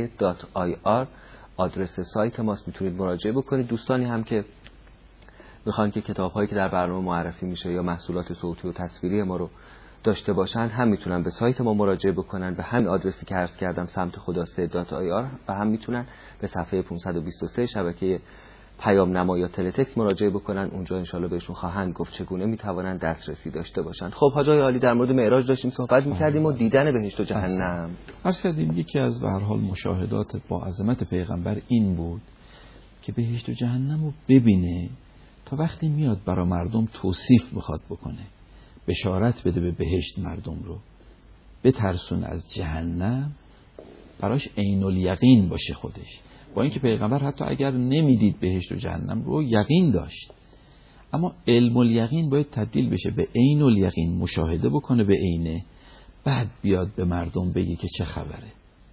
[SPEAKER 1] 3.ir آدرس سایت ماست، میتونید مراجعه بکنید. دوستانی هم که میخوان که کتاب هایی که در برنامه معرفی میشه یا محصولات صوتی و تصویری ما رو داشته باشن، هم میتونن به سایت ما مراجعه بکنن به همین آدرسی که عرض کردم، سمت خدا 3.ir، و هم میتونن به صفحه 523 شبکه پیام نما یا تلتکس مراجعه بکنن. اونجا انشالله بهشون خواهند گفت چگونه میتونن دسترسی داشته باشن. خب حاجای عالی، در مورد معراج داشتیم صحبت میکردیم و دیدن بهشت و جهنم.
[SPEAKER 2] عرض کردیم یکی از به هر حال مشاهدات با عظمت پیغمبر این بود که بهشت و جهنم رو ببینه، تا وقتی میاد برای مردم توصیف بخواد بکنه، بشارت بده به بهشت مردم رو، بترسون از جهنم، براش عین الیقین باشه خودش. با اینکه پیغمبر حتی اگر نمیدید بهشت و جهنم رو یقین داشت، اما علم الیقین باید تبدیل بشه به عین الیقین، مشاهده بکنه به عینه، بعد بیاد به مردم بگه که چه خبره.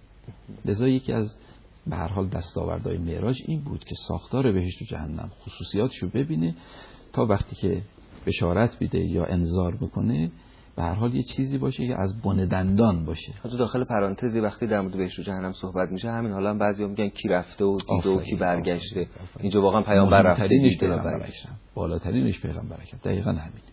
[SPEAKER 2] لذا یکی از به هر حال دستاوردهای معراج این بود که ساختار بهشت و جهنم خصوصیاتشو ببینه، تا وقتی که بشارت بیده یا انذار بکنه به هر حال یه چیزی باشه که از بن دندان باشه.
[SPEAKER 1] حتی داخل پرانتزی وقتی در مورد بهشت و جهنم صحبت میشه همین حالا هم بعضیا میگن کی رفته و دیده و کی برگشته. اینجا واقعا پیامبر رفته دیده و برگشته.
[SPEAKER 2] بالاترینش پیغمبر اکرم. دقیقاً همین.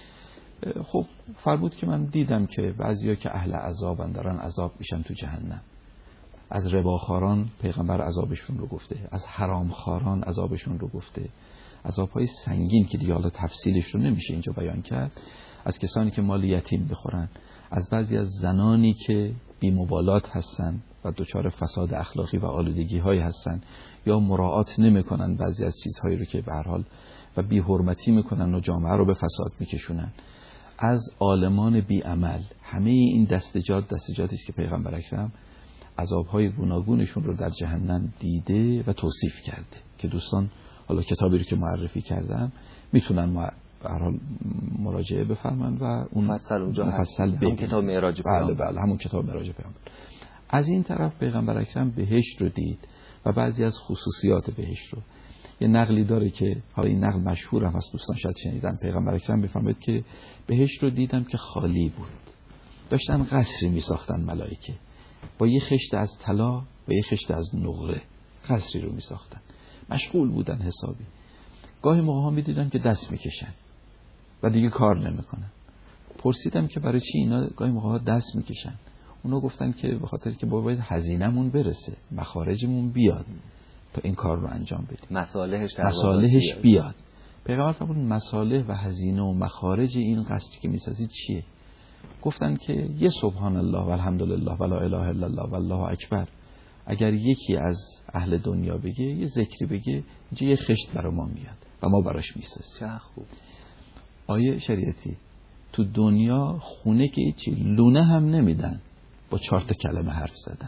[SPEAKER 2] خب فرمود که من دیدم که بعضیا که اهل عذابن دارن عذاب میشن تو جهنم. از رباخواران پیغمبر عذابشون رو گفته، از حرامخواران عذابشون رو گفته، عذابهای سنگین که دیگه حالا تفصیلش رو نمیشه اینجا بیان کرد، از کسانی که مال یتیم بخورن، از بعضی از زنانی که بی‌مبالات هستن و دچار فساد اخلاقی و آلودگی های هستن یا مراعات نمیکنن بعضی از چیزهایی رو که به هر حال و بی حرمتی میکنن و جامعه رو به فساد میکشونن، از عالمان بی عمل. همه این دستجاتی است که پیغمبر اکرم عذابهای گوناگونشون رو در جهنم دیده و توصیف کرده که دوستان حالا کتابی رو که معرفی کردم میتونن به هر حال مراجعه بفرمایند و اون مفصل
[SPEAKER 1] همون کتاب معراج پیامبر.
[SPEAKER 2] بله همون کتاب معراج پیامبر. از این طرف پیغمبر اکرم بهشت رو دید و بعضی از خصوصیات بهشت رو. یه نقلی داره که حالا این نقل مشهور هم هست، دوستان شاید شنیدن. پیغمبر اکرم میفرماید که بهشت رو دیدم که خالی بود، داشتن قصری میساختن ملائکه با یه خشت از طلا و یه خشت از نقره قصری رو میساختن، مشغول بودن حسابی. گاهی موقع ها میدیدم که دست میکشن و دیگه کار نمیکنن. پرسیدم که برای چی اینا گاهی موقع ها دست میکشن؟ اونا گفتن که به خاطر که باید هزینه‌مون برسه، مخارجمون بیاد تا این کار رو انجام بدیم، مصالحش بیاد. پیغمبر فرمود مصالح و هزینه و مخارج این قصری که میسازید چیه؟ گفتن که یه سبحان الله و الحمدلله و لا اله الا الله و الله اکبر اگر یکی از اهل دنیا بگه، یه ذکری بگه، اینجا یه خشت برای ما میاد و ما براش میسازیم.
[SPEAKER 1] چه خوب.
[SPEAKER 2] آیه شریعتی تو دنیا خونه که هیچی لونه هم نمیدن با 4 کلمه حرف زدن،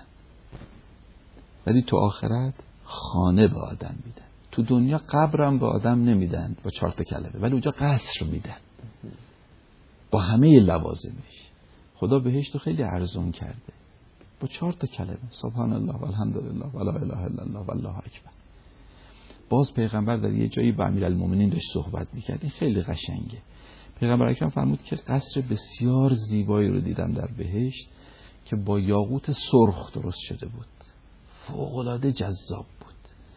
[SPEAKER 2] ولی تو آخرت خانه به آدم میدن. تو دنیا قبرم به آدم نمیدن با 4 کلمه، ولی اونجا قصر میدن با همه لوازمش. خدا بهشت رو خیلی ارزون کرده با 4 کلمه، سبحان الله و الحمدلله و لا اله الا الله و الله اکبر. باز پیغمبر در یه جایی با امیرالمومنین داشت صحبت میکرد، این خیلی قشنگه. پیغمبر اکرم فرمود که قصر بسیار زیبایی رو دیدم در بهشت که با یاقوت سرخ درست شده بود، فوق‌العاده جذاب بود.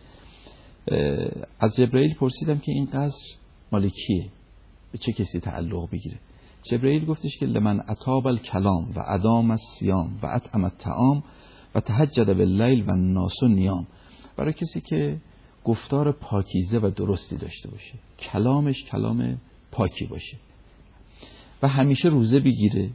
[SPEAKER 2] از جبرائیل پرسیدم که این قصر مال کیه، به چه کسی تعلق بگیره؟ جبرائیل گفتش که لمن اطاب الکلام و ادام الصیام و اطعم الطعام و تهجد باللیل و الناس نیام، برای کسی که گفتار پاکیزه و درستی داشته باشه، کلامش کلام پاکی باشه و همیشه روزه بگیره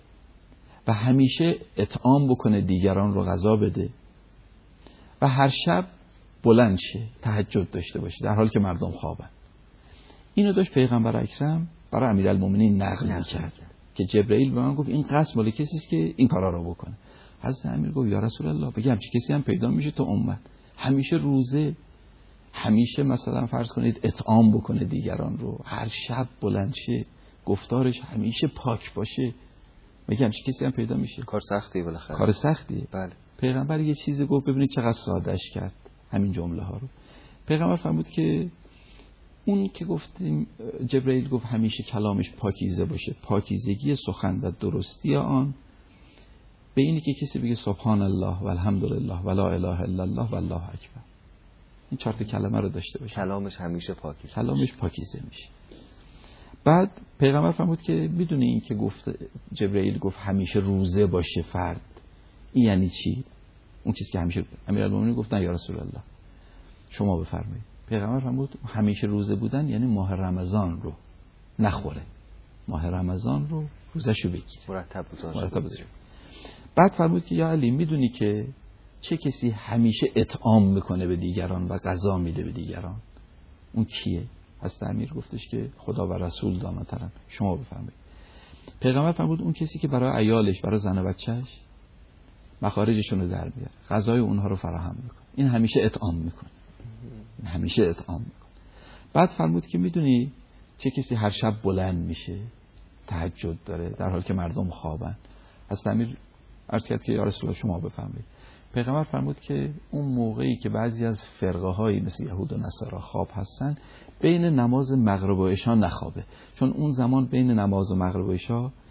[SPEAKER 2] و همیشه اطعام بکنه، دیگران رو غذا بده و هر شب بلند شه، تهجد داشته باشه در حالی که مردم خوابن. اینو داشت پیغمبر اکرم برای امیرالمومنین نقل می‌کرد که جبرائیل به من گفت این قسم مال کسی است که این کارا رو بکنه. حضرت امیر گفت یا رسول الله، بگم چه کسی هم پیدا میشه تو امت همیشه روزه، همیشه مثلا فرض کنید اطعام بکنه دیگران رو، هر شب بلند شه، گفتارش همیشه پاک باشه، بگم چه کسی هم پیدا میشه؟
[SPEAKER 1] کار سختیه بالاخره.
[SPEAKER 2] کار سختیه.
[SPEAKER 1] بله.
[SPEAKER 2] پیغمبر یه چیزی گفت، ببینید چقدر سادهش کرد همین جمله ها رو. پیغمبر فرمود که اون که گفتیم جبرائیل گفت همیشه کلامش پاکیزه باشه، پاکیزگی سخن و درستی آن به اینی که کسی بگه سبحان الله و الحمدلله و لا اله الا الله و الله اکبر، این 4 کلمه رو داشته باشه،
[SPEAKER 1] کلامش همیشه پاکیزه،
[SPEAKER 2] کلامش پاکیزه میشه. بعد پیغمبر فرمود که بدون این که گفت جبرائیل گفت همیشه روزه باشه فرد، این یعنی چی؟ اون چیزی که همیشه امیرالمومنین گفت نه یا رسول الله شما بفرمایید. پیغمبر فرمود همیشه روزه بودن یعنی ماه رمضان رو نخوره، ماه رمضان رو روزشو بگیره،
[SPEAKER 1] مرتب بذاره.
[SPEAKER 2] بعد فرمود که یا علی میدونی که چه کسی همیشه اطعام میکنه به دیگران و غذا میده به دیگران، اون کیه؟ حضرت امیر گفتش که خدا و رسول داناترن، شما بفرمایید. پیغمبر فرمود اون کسی که برای عیالش، برای زن و بچهش مخارجشون رو در بیاره، غذای اونها رو فراهم میکنه، این همیشه اطعام میکنه، این همیشه اطعام میکنه. بعد فرمود که میدونی چه کسی هر شب بلند میشه، تهجد داره در حالی که مردم خوابن؟ حضرت امیر عرض کرد که یا رسول الله شما بفرمایید. پیغمبر فرمود که اون موقعی که بعضی از فرقه هایی مثل یهود و نصارا خواب هستن، بین نماز مغرب و عشا نخوابه، چون اون زمان بین نماز مغرب و عشا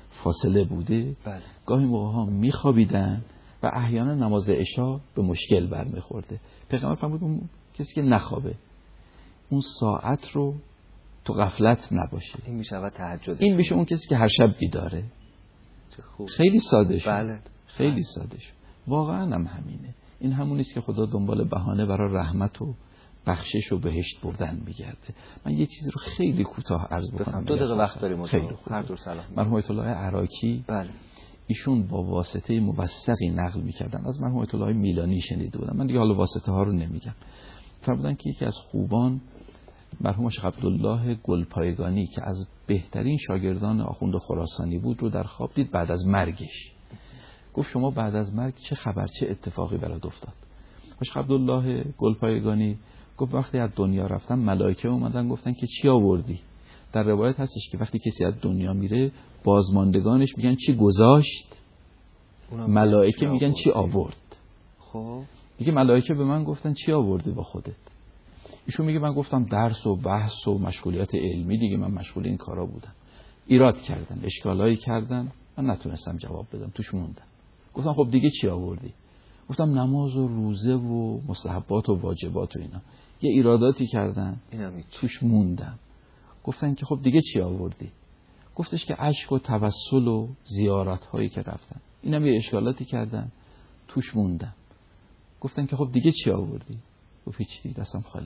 [SPEAKER 2] فاصله بوده
[SPEAKER 1] بله.
[SPEAKER 2] گاهی موقع ها میخوابیدن و احیانا نماز عشا به مشکل برمیخورده. پیغمبر فرمود اون کسی که نخوابه اون ساعت رو تو غفلت نباشه،
[SPEAKER 1] این میشه تهجد،
[SPEAKER 2] این میشه اون کسی که هر شب بیداره.
[SPEAKER 1] چه خوب.
[SPEAKER 2] خیلی ساده شد.
[SPEAKER 1] بله.
[SPEAKER 2] خیلی ساده شد. واقعا هم همینه. این همونیست که خدا دنبال بهانه برای رحمت و بخشش و بهشت بردن میگرده. من یه چیزی رو خیلی کوتاه عرض بکنم.
[SPEAKER 1] 2 دقیقه وقت داریم.
[SPEAKER 2] خیلی
[SPEAKER 1] هر دور سلام.
[SPEAKER 2] مرحوم آیت الله عراقی،
[SPEAKER 1] بله،
[SPEAKER 2] ایشون با واسطه موثقی نقل میکردن. از مرحوم آیت الله میلانی شنیده بودم. من دیگه حالا واسطه ها رو نمیگم. فرمودن که یکی از خوبان مرحوم شیخ عبدالله گلپایگانی که از بهترین شاگردان آخوند خراسانی بود رو در خواب دید بعد از مرگش. گفت شما بعد از مرگ چه خبر، چه اتفاقی برات افتاد؟ شیخ عبدالله گلپایگانی گفت وقتی از دنیا رفتم ملائکه اومدن گفتن که چی آوردی؟ در روایت هستش که وقتی کسی از دنیا میره بازماندگانش میگن چی گذاشت، ملائکه میگن چی آورد.
[SPEAKER 1] خب
[SPEAKER 2] دیگه ملائکه به من گفتن چی آوردی با خودت؟ ایشون میگه من گفتم درس و بحث و مشغولیت علمی، دیگه من مشغول این کارا بودم. ایراد کردن، اشکالایی کردن، من نتونستم جواب بدم، توش موندم. گفتم خب دیگه چی آوردی؟ گفتم نماز و روزه و مستحبات و واجبات و اینا. یه ایراداتی کردن، توش موندم. گفتن که خب دیگه چی آوردی؟ گفتش که عشق و توسل و زیارت هایی که رفتن، اینم یه اشکالاتی کردن، توش موندم. گفتن که خب دیگه چی آوردی؟ گفت هیچ، دیگه دستم خالی.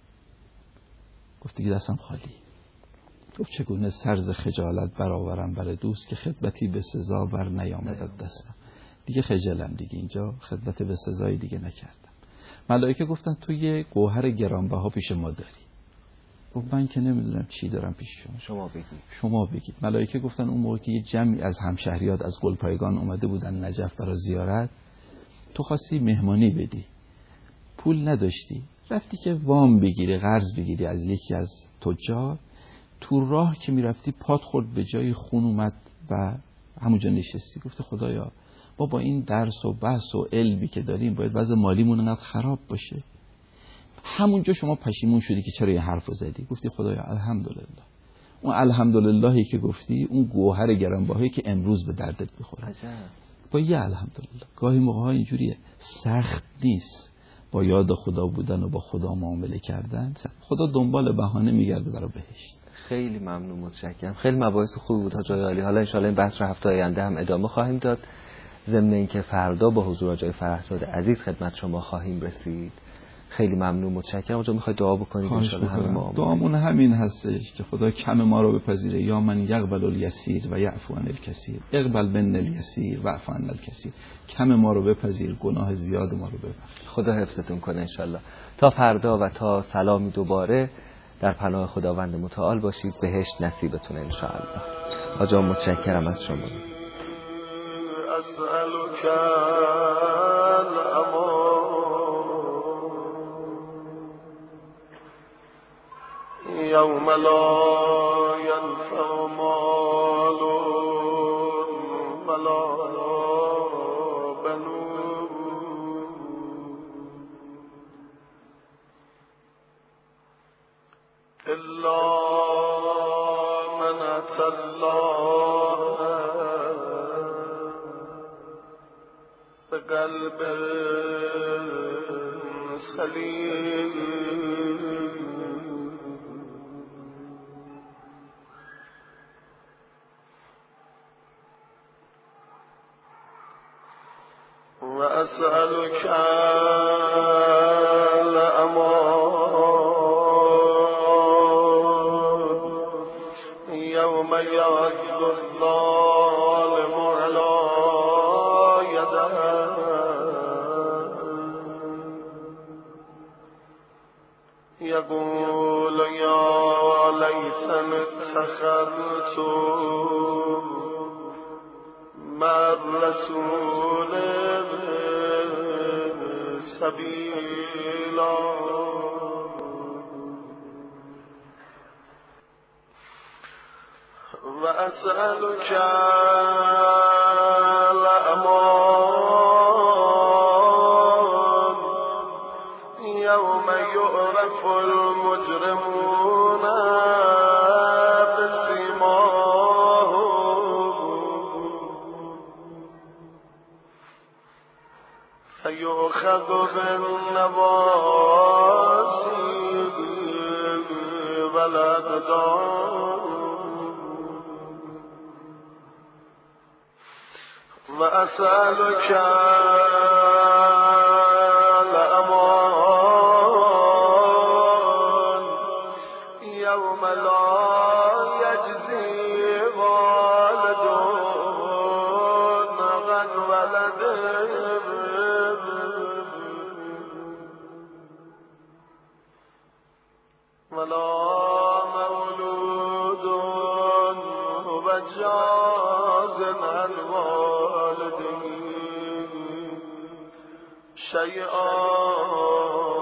[SPEAKER 2] گفت دیگه دستم خالی. گفت چگونه سرز خجالت برآورم بر دوست که خدمتی به سزا بر نیامد دستم. دیگه خجلم، دیگه اینجا خدمت به سزایی دیگه نکردم. ملائکه گفتن تو یه گوهر گرانبها پیش ما داری. گفت من که نمیدونم چی دارم پیش شما بگید. ملائکه گفتن اون موقع که یه جمعی از همشهریات از گلپایگان اومده بودن نجف برای زیارت، تو خواستی مهمانی بدی، پول نداشتی، رفتی که وام بگیری، قرض بگیری از یکی از تجار، تو راه که میرفتی پات خورد به جای خون اومد و همونجا نشستی. گفتی خدایا ما با این درس و بحث و علمی که داریم باید وضع مالیمون انقدر خراب باشه؟ همونجا شما پشیمون شدی که چرا این حرفو زدی. گفتی خدایا الحمدلله. اون الحمدللهی که گفتی اون گوهر گرانبهایی که امروز به دردت میخوره. با یه الحمدلله. گاهی موقع ها اینجوریه، سخت نیست با یاد خدا بودن و با خدا معامله کردن. خدا دنبال بهانه میگرده برای بهشت.
[SPEAKER 1] خیلی ممنون، متشکرم. خیلی مباحث خوبی بود حاج عالی. حالا ان شاء الله این بحث رو هفته آینده هم ادامه خواهیم داد. ضمن اینکه فردا با حضور آقای فرهزاد عزیز خدمت شما خواهیم رسید. خیلی ممنون، متشکرم. آقا میخواید دعا بکنید ان شاء الله؟ همه ما
[SPEAKER 2] دعامون همین هستش که خدا کم ما رو بپذیره. یا من یقبل الیسیر و یعفو عن الکثیر، اقبل منا الیسیر و اعف عن الکثیر. کم ما رو بپذیر، گناه زیاد ما رو ببخش.
[SPEAKER 1] خدا حفظتون کنه ان شاء الله. تا فردا و تا سلامی دوباره در پناه خداوند متعال باشید. بهشت نصیبتون ان شاء الله. آقا متشکرم از شما.
[SPEAKER 4] اسألك يوم لا ينفع مال ولا بنون إلا من أتى الله بقلب سليم. وأسألك الأمان يوم يعض الظالم على يده يقول يا ليتني اتخذت مع الرسول سبيلا. وأسألك الأمان يوم يعرف المجرمون بسيماهم يؤخذ بالنواصي والأقدام وأسألك الأمان يوم لا يجزي والد عن ولده ولا مولود هو جاز عن والده شيئا